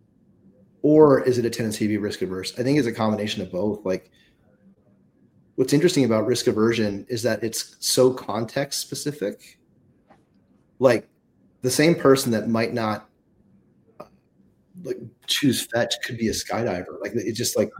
Speaker 1: or is it a tendency to be risk averse? I think it's a combination of both. Like, what's interesting about risk aversion is that it's so context specific. Like, the same person that might not like choose Fetch could be a skydiver. Like, it's just like.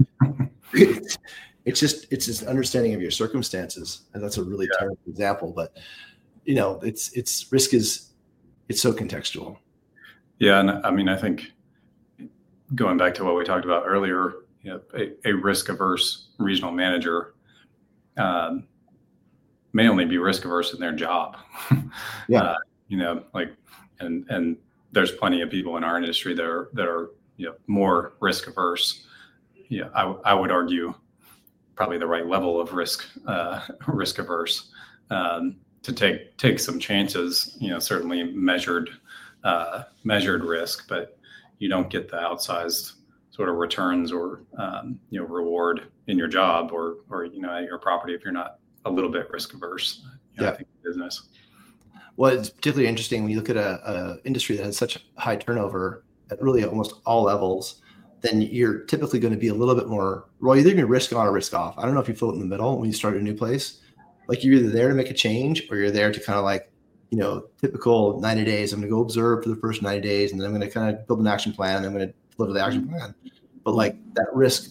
Speaker 1: It's just it's just understanding of your circumstances, and that's a really yeah. terrible example. But you know, it's it's risk is it's so contextual.
Speaker 2: Yeah, and I mean, I think going back to what we talked about earlier, you know, a, a risk averse regional manager um, may only be risk averse in their job.
Speaker 1: Yeah,
Speaker 2: uh, you know, like and and there's plenty of people in our industry that are that are you know more risk averse. Yeah, I I would argue. Probably the right level of risk, uh, risk averse, um, to take take some chances. You know, certainly measured, uh, measured risk, but you don't get the outsized sort of returns or um, you know reward in your job or or you know at your property if you're not a little bit risk averse. You know,
Speaker 1: yeah,
Speaker 2: I think business.
Speaker 1: Well, it's particularly interesting when you look at a, a industry that has such high turnover at really almost all levels. Then you're typically going to be a little bit more, well, you're either going to risk on or risk off. I don't know if you float in the middle when you start a new place. Like you're either there to make a change or you're there to kind of like, you know, typical ninety days. I'm going to go observe for the first ninety days and then I'm going to kind of build an action plan and I'm going to deliver the action plan. But like that risk,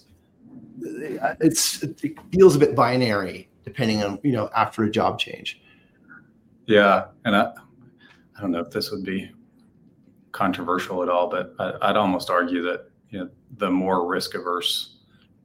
Speaker 1: it's it feels a bit binary depending on, you know, after a job change.
Speaker 2: Yeah. And I, I don't know if this would be controversial at all, but I, I'd almost argue that, you know, the more risk averse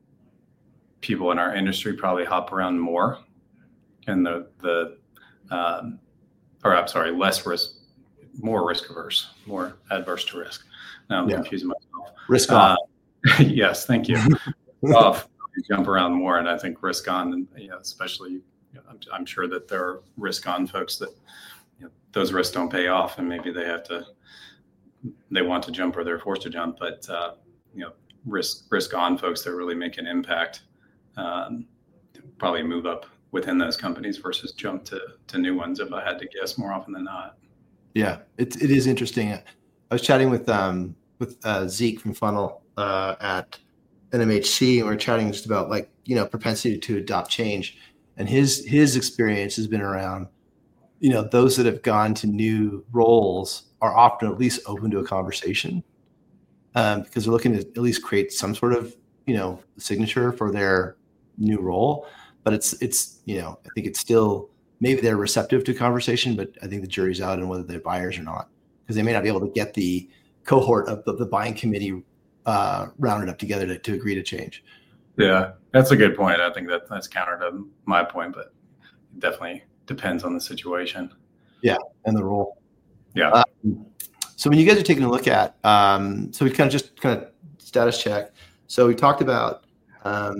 Speaker 2: people in our industry probably hop around more, and the the um, or I'm sorry, less risk, more risk averse, more adverse to risk. Now I'm yeah. confusing myself.
Speaker 1: Risk off.
Speaker 2: Uh, yes, thank you. Off, you jump around more, and I think risk on, and you know, especially, you know, I'm, I'm sure that there are risk on folks that you know, those risks don't pay off, and maybe they have to, they want to jump or they're forced to jump, but uh, you know, risk risk on folks that really make an impact, um, probably move up within those companies versus jump to to new ones. If I had to guess, more often than not.
Speaker 1: Yeah, it it is interesting. I was chatting with um with uh, Zeke from Funnel uh, at N M H C, and we we're chatting just about like you know propensity to adopt change, and his his experience has been around, you know, those that have gone to new roles are often at least open to a conversation. Um, because they're looking to at least create some sort of, you know, signature for their new role. But it's, it's, you know, I think it's still, maybe they're receptive to conversation, but I think the jury's out on whether they're buyers or not, because they may not be able to get the cohort of the, the buying committee uh, rounded up together to, to agree to change.
Speaker 2: Yeah, that's a good point. I think that that's counter to my point, but it definitely depends on the situation.
Speaker 1: Yeah, and the role.
Speaker 2: Yeah.
Speaker 1: Um, So when you guys are taking a look at, um, so we kind of just kind of status check. So we talked about um,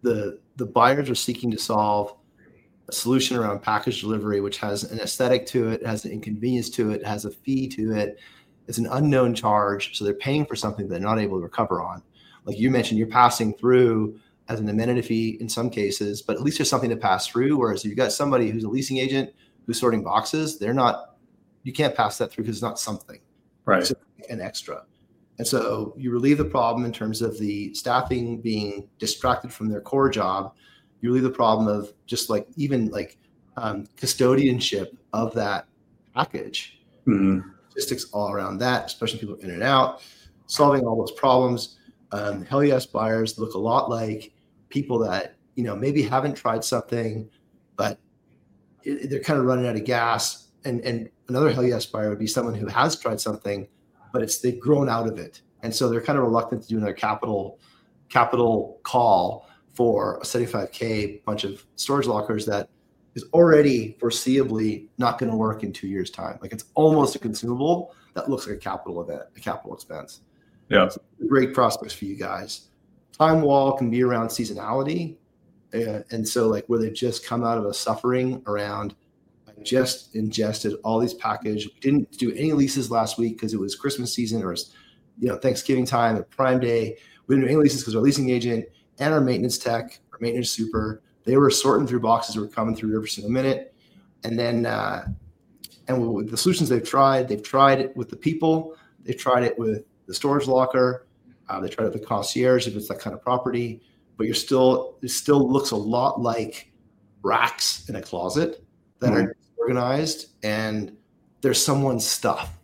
Speaker 1: the the buyers are seeking to solve a solution around package delivery, which has an aesthetic to it, has an inconvenience to it, has a fee to it. It's an unknown charge. So they're paying for something they're not able to recover on. Like you mentioned, you're passing through as an amenity fee in some cases, but at least there's something to pass through. Whereas if you've got somebody who's a leasing agent who's sorting boxes, they're not, you can't pass that through because it's not something.
Speaker 2: Right.
Speaker 1: It's an extra. And so you relieve the problem in terms of the staffing being distracted from their core job. You relieve the problem of just like even like um, custodianship of that package.
Speaker 2: Mm-hmm.
Speaker 1: Logistics all around that, especially people in and out, solving all those problems. Um, hell yes buyers look a lot like people that, you know, maybe haven't tried something, but it, they're kind of running out of gas. And, and another hell yes buyer would be someone who has tried something, but it's they've grown out of it. And so they're kind of reluctant to do another capital capital call for a seventy-five K bunch of storage lockers that is already foreseeably not going to work in two years' time. Like it's almost a consumable that looks like a capital event, a capital expense.
Speaker 2: Yeah.
Speaker 1: So great prospects for you guys. Time wall can be around seasonality. Uh, and so like where they just come out of a suffering around, I just ingested all these packages. We didn't do any leases last week because it was Christmas season or, you know, Thanksgiving time or Prime Day. We didn't do any leases because our leasing agent and our maintenance tech, our maintenance super, they were sorting through boxes that were coming through every single minute. And then, uh, and with the solutions they've tried, they've tried it with the people, they've tried it with the storage locker, uh, they tried it with the concierge if it's that kind of property, but you're still, it still looks a lot like racks in a closet that mm-hmm. are organized and there's someone's stuff.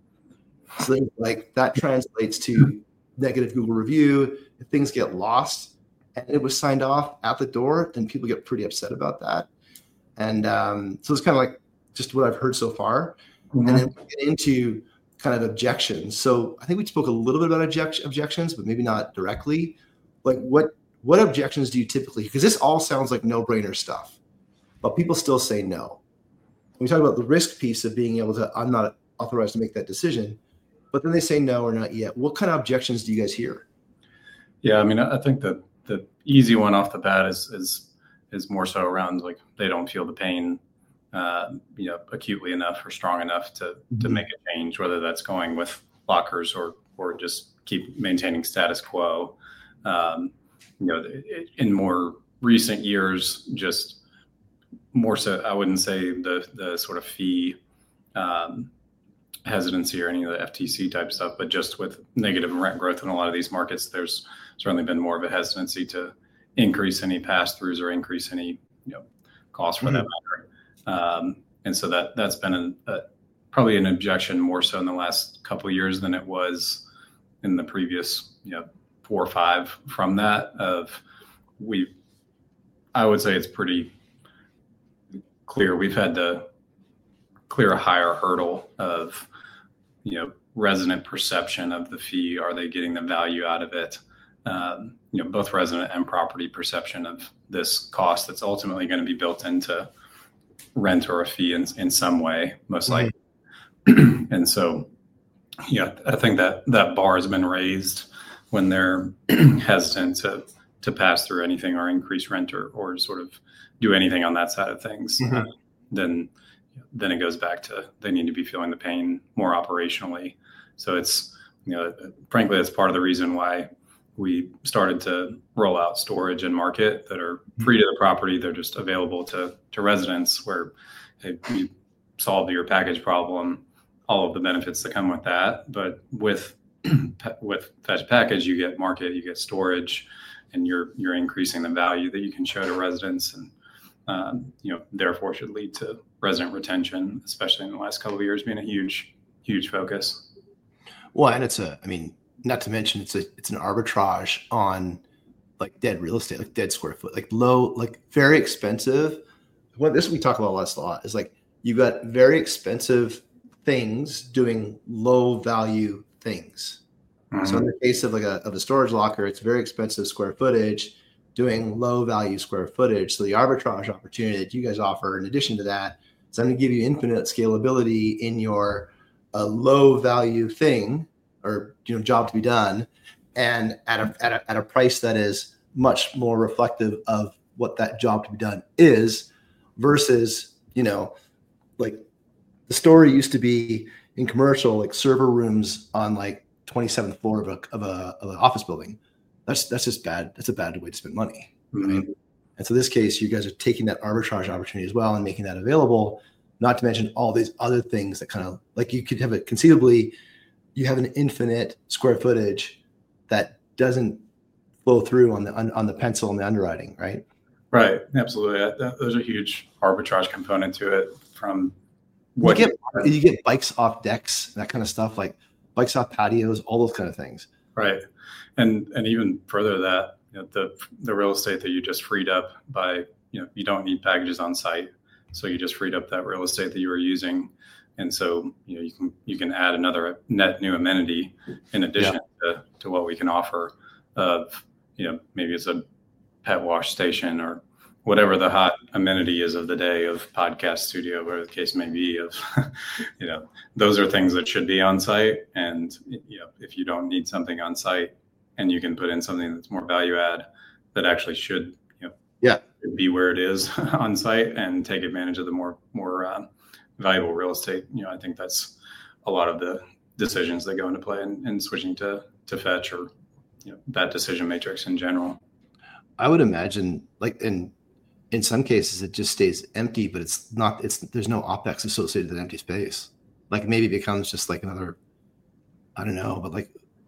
Speaker 1: So like that translates to negative Google review. If things get lost, and it was signed off at the door, then people get pretty upset about that. And um, so it's kind of like just what I've heard so far. Mm-hmm. And then we get into kind of objections. So I think we spoke a little bit about object- objections, but maybe not directly. Like what what objections do you typically, because this all sounds like no-brainer stuff, but people still say no. We talk about the risk piece of being able to, I'm not authorized to make that decision, but then they say no or not yet. What kind of objections do you guys hear?
Speaker 2: Yeah, I mean, I think that the easy one off the bat is is is more so around like they don't feel the pain, uh, you know, acutely enough or strong enough to mm-hmm. to make a change, whether that's going with lockers or or just keep maintaining status quo. Um, you know, in more recent years, just more so, I wouldn't say the the sort of fee um, hesitancy or any of the F T C type stuff, but just with negative rent growth in a lot of these markets, there's certainly been more of a hesitancy to increase any pass-throughs or increase any, you know, costs for mm-hmm. that matter. Um, and so that that's been an, a, probably an objection more so in the last couple of years than it was in the previous, you know, four or five from that. Of we, I would say it's pretty clear. We've had to clear a higher hurdle of, you know, resident perception of the fee. Are they getting the value out of it? Um, you know, both resident and property perception of this cost that's ultimately going to be built into rent or a fee in, in some way, most likely. Mm-hmm. And so, yeah, I think that that bar has been raised when they're hesitant to to pass through anything or increase rent or, or sort of do anything on that side of things. Mm-hmm. Uh, then then it goes back to they need to be feeling the pain more operationally. So it's, you know, frankly, that's part of the reason why we started to roll out storage and market that are free to the property. They're just available to, to residents where hey, you solve your package problem, all of the benefits that come with that. But with with Fetch Package, you get market, you get storage, and you're you're increasing the value that you can show to residents, and um, you know, therefore should lead to resident retention, especially in the last couple of years being a huge, huge focus.
Speaker 1: Well, and it's a, I mean, not to mention it's a it's an arbitrage on like dead real estate, like dead square foot, like low, like very expensive. Well, this we talk about less a lot is like you got very expensive things doing low value things. Mm-hmm. So in the case of like a of a storage locker, it's very expensive square footage doing low value square footage. So the arbitrage opportunity that you guys offer in addition to that is I'm going to give you infinite scalability in your uh, low value thing or, you know, job to be done, and at a, at a at a price that is much more reflective of what that job to be done is versus, you know, like the story used to be in commercial, like server rooms on like twenty-seventh floor of a, of a, of an office building. That's, that's just bad. That's a bad way to spend money.
Speaker 2: Mm-hmm.
Speaker 1: Right? And so this case, you guys are taking that arbitrage opportunity as well and making that available, not to mention all these other things that kind of like you could have it conceivably, you have an infinite square footage that doesn't flow through on the, on, on the pencil and the underwriting, right?
Speaker 2: Right. Absolutely. That, that, there's a huge arbitrage component to it from what
Speaker 1: you get, you get bikes off decks, that kind of stuff, like bikes off patios, all those kind of things.
Speaker 2: Right. And, and even further that, you know, the, the real estate that you just freed up by, you know, you don't need packages on site. So you just freed up that real estate that you were using. And so, you know, you can, you can add another net new amenity in addition yeah. to, to what we can offer of, you know, maybe it's a pet wash station or whatever the hot amenity is of the day of podcast studio, whatever the case may be of, you know, those are things that should be on site. And, you know, if you don't need something on site and you can put in something that's more value add that actually should, you know,
Speaker 1: yeah,
Speaker 2: be where it is on site and take advantage of the more, more uh, valuable real estate. You know, I think that's a lot of the decisions that go into play in, in switching to, to Fetch or, you know, that decision matrix in general.
Speaker 1: I would imagine like in, in some cases it just stays empty, but it's not, it's, there's no OpEx associated with an empty space. Like maybe it becomes just like another, I don't know, but like,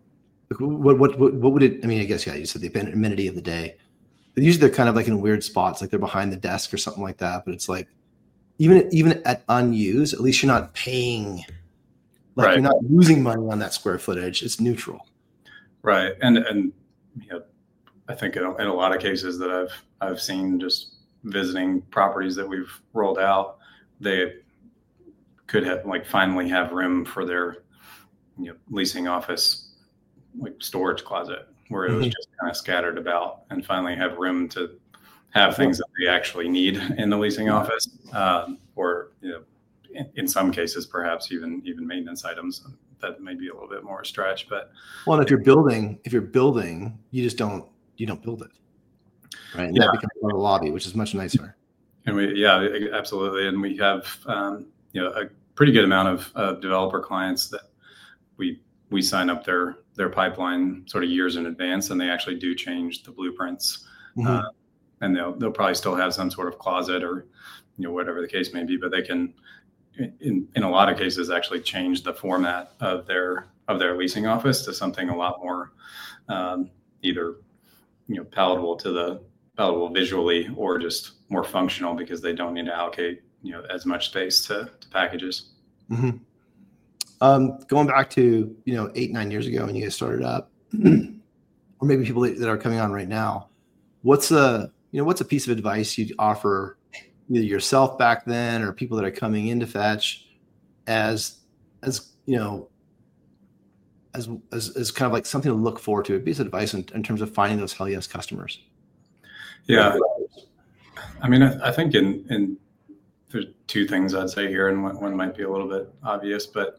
Speaker 1: what, what, what, what would it, I mean, I guess, yeah, you said the amenity of the day. But usually they're kind of like in weird spots, like they're behind the desk or something like that. But it's like, even, even at unused, at least you're not paying, like right. You're not losing money on that square footage. It's neutral.
Speaker 2: Right. And, and, you know, I think in a, in a lot of cases that I've, I've seen just visiting properties that we've rolled out, they could have like finally have room for their, you know, leasing office, like storage closet where it mm-hmm. was just kind of scattered about, and finally have room to have things that they actually need in the leasing yeah. office. Um, or, you know, in, in some cases, perhaps even, even maintenance items that may be a little bit more a stretch, but.
Speaker 1: Well, and if you're building, if you're building, you just don't, you don't build it. Right. And yeah. that becomes a lobby, which is much nicer.
Speaker 2: And we, yeah, absolutely. And we have, um, you know, a pretty good amount of uh, developer clients that we, we sign up their, their pipeline sort of years in advance, and they actually do change the blueprints. Mm-hmm. Uh, and they'll, they'll probably still have some sort of closet or, you know, whatever the case may be, but they can, in, in a lot of cases, actually change the format of their, of their leasing office to something a lot more, um, either, you know, palatable to the, palatable visually or just more functional because they don't need to allocate, you know, as much space to, to packages.
Speaker 1: Mm-hmm. Um, going back to, you know, eight, nine years ago when you guys started up, or maybe people that are coming on right now, what's a, you know, what's a piece of advice you'd offer either yourself back then or people that are coming into Fetch as, as, you know, as, as, as kind of like something to look forward to, a piece of advice in, in terms of finding those hell yes customers?
Speaker 2: Yeah. I mean, I, I think in, in, there's two things I'd say here, and one, one might be a little bit obvious, but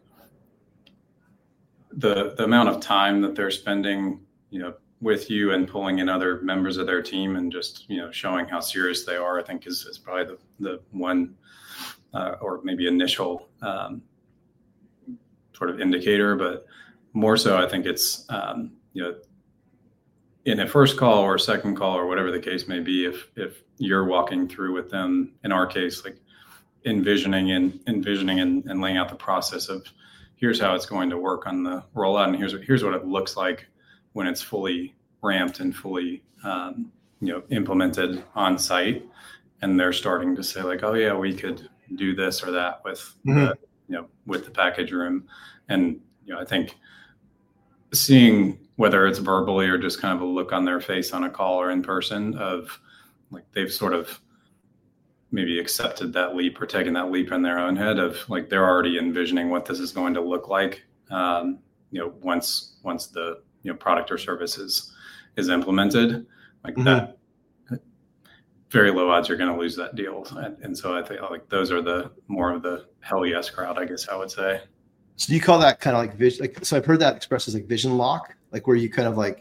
Speaker 2: the, the amount of time that they're spending, you know, with you and pulling in other members of their team and just, you know, showing how serious they are, I think is, is probably the, the one, uh, or maybe initial, um, sort of indicator, but more so, I think it's, um, you know, in a first call or second call or whatever the case may be, if, if you're walking through with them, in our case, like envisioning and envisioning and, and laying out the process of here's how it's going to work on the rollout. And here's, here's what it looks like when it's fully ramped and fully, um, you know, implemented on site. And they're starting to say like, oh yeah, we could do this or that with, mm-hmm. the, you know, with the package room. And, you know, I think seeing whether it's verbally or just kind of a look on their face on a call or in person of like, they've sort of maybe accepted that leap or taken that leap in their own head of like, they're already envisioning what this is going to look like. Um, you know, once, once the, you know, product or service is, is implemented like mm-hmm. that, very low odds you're going to lose that deal. And, and so I think like those are the more of the hell yes crowd, I guess I would say.
Speaker 1: So do you call that kind of like vision? Like, so I've heard that expressed as like vision lock, like where you kind of like,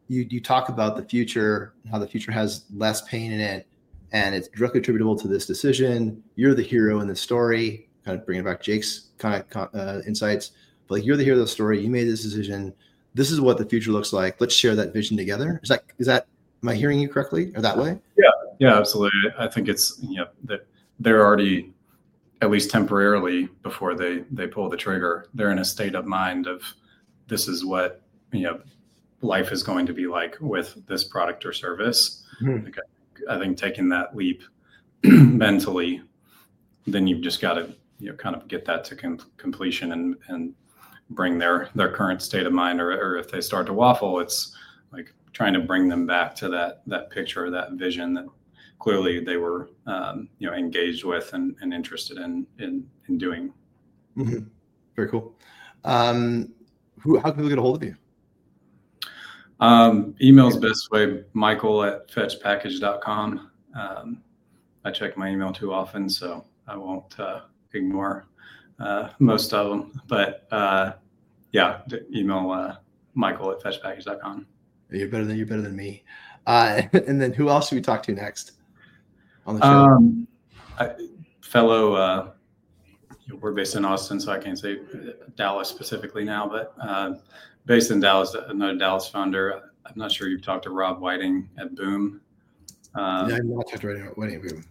Speaker 1: you you talk about the future, how the future has less pain in it, and it's directly attributable to this decision. You're the hero in the story, kind of bringing back Jake's kind of uh, insights. But like, you're the hero of the story. You made this decision. This is what the future looks like. Let's share that vision together. Is that is that am I hearing you correctly or that way?
Speaker 2: Yeah, yeah, absolutely. I think it's you know that they're already, at least temporarily, before they they pull the trigger, they're in a state of mind of this is what you know life is going to be like with this product or service. Mm-hmm. Like, I think taking that leap mentally, then you've just got to you know kind of get that to com- completion and and bring their their current state of mind, or, or if they start to waffle, it's like trying to bring them back to that that picture, that vision that clearly they were um, you know engaged with and, and interested in in in doing.
Speaker 1: Mm-hmm. Very cool. Um, who how can people get a hold of you?
Speaker 2: Um, email's best way, Michael at fetch package dot com. Um, I check my email too often, so I won't uh, ignore uh, most of them. But uh, yeah, email uh, Michael at fetch package dot com.
Speaker 1: You're better than you're better than me. Uh, and then who else should we talk to next on the show?
Speaker 2: Um, I, fellow, uh, we're based in Austin, so I can't say Dallas specifically now, but uh, based in Dallas, another Dallas founder. I'm not sure you've talked to Rob Whiting at Boom. Um,
Speaker 1: yeah, I'm not talked to Whiting at Boom.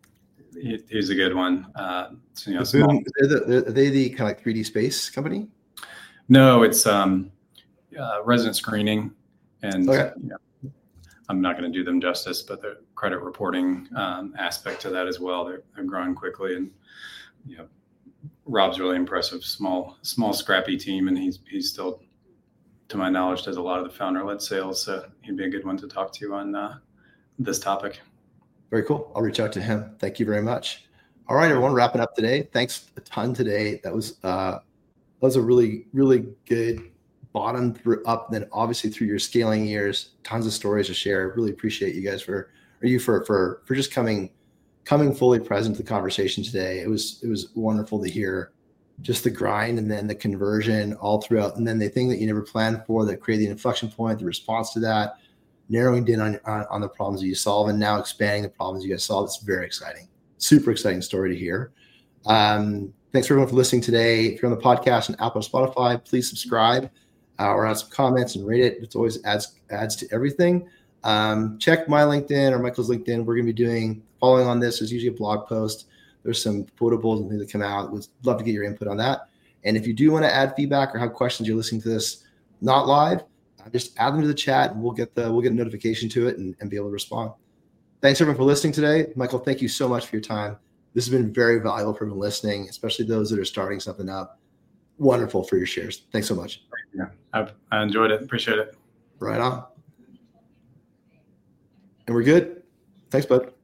Speaker 2: He, he's a good one. Uh, so, you know,
Speaker 1: Boom, they're the, are they the kind of like three D space company?
Speaker 2: No, it's um, uh, resident screening, and
Speaker 1: okay.
Speaker 2: you know, I'm not going to do them justice, but the credit reporting um, aspect to that as well. They're, they're growing quickly, and you know, Rob's really impressive. Small, small, scrappy team, and he's he's still, to my knowledge, does a lot of the founder-led sales. So he'd be a good one to talk to on uh, this topic.
Speaker 1: Very cool. I'll reach out to him. Thank you very much. All right, everyone, wrapping up today. Thanks a ton today. That was uh, that was a really, really good bottom through up. Then obviously through your scaling years, tons of stories to share. Really appreciate you guys for, or you for for for just coming coming fully present to the conversation today. It was it was wonderful to hear just the grind and then the conversion all throughout, and then the thing that you never planned for that created the inflection point, the response to that, narrowing in on, on, on the problems that you solve, and now expanding the problems you guys solve. It's very exciting. Super exciting story to hear. Um, thanks for everyone for listening today. If you're on the podcast on Apple or Spotify, please subscribe uh, or add some comments and rate it. It always adds adds to everything. Um, check my LinkedIn or Michael's LinkedIn. We're going to be doing, following on this, there's usually a blog post. There's some quotables and things that come out. We'd love to get your input on that. And if you do want to add feedback or have questions, you're listening to this not live, just add them to the chat and we'll get the we'll get a notification to it and, and be able to respond. Thanks everyone for listening today. Michael, thank you so much for your time. This has been very valuable for everyone listening, especially those that are starting something up. Wonderful for your shares. Thanks so much.
Speaker 2: Yeah, I've, I enjoyed it. Appreciate it.
Speaker 1: Right on. And we're good. Thanks, bud.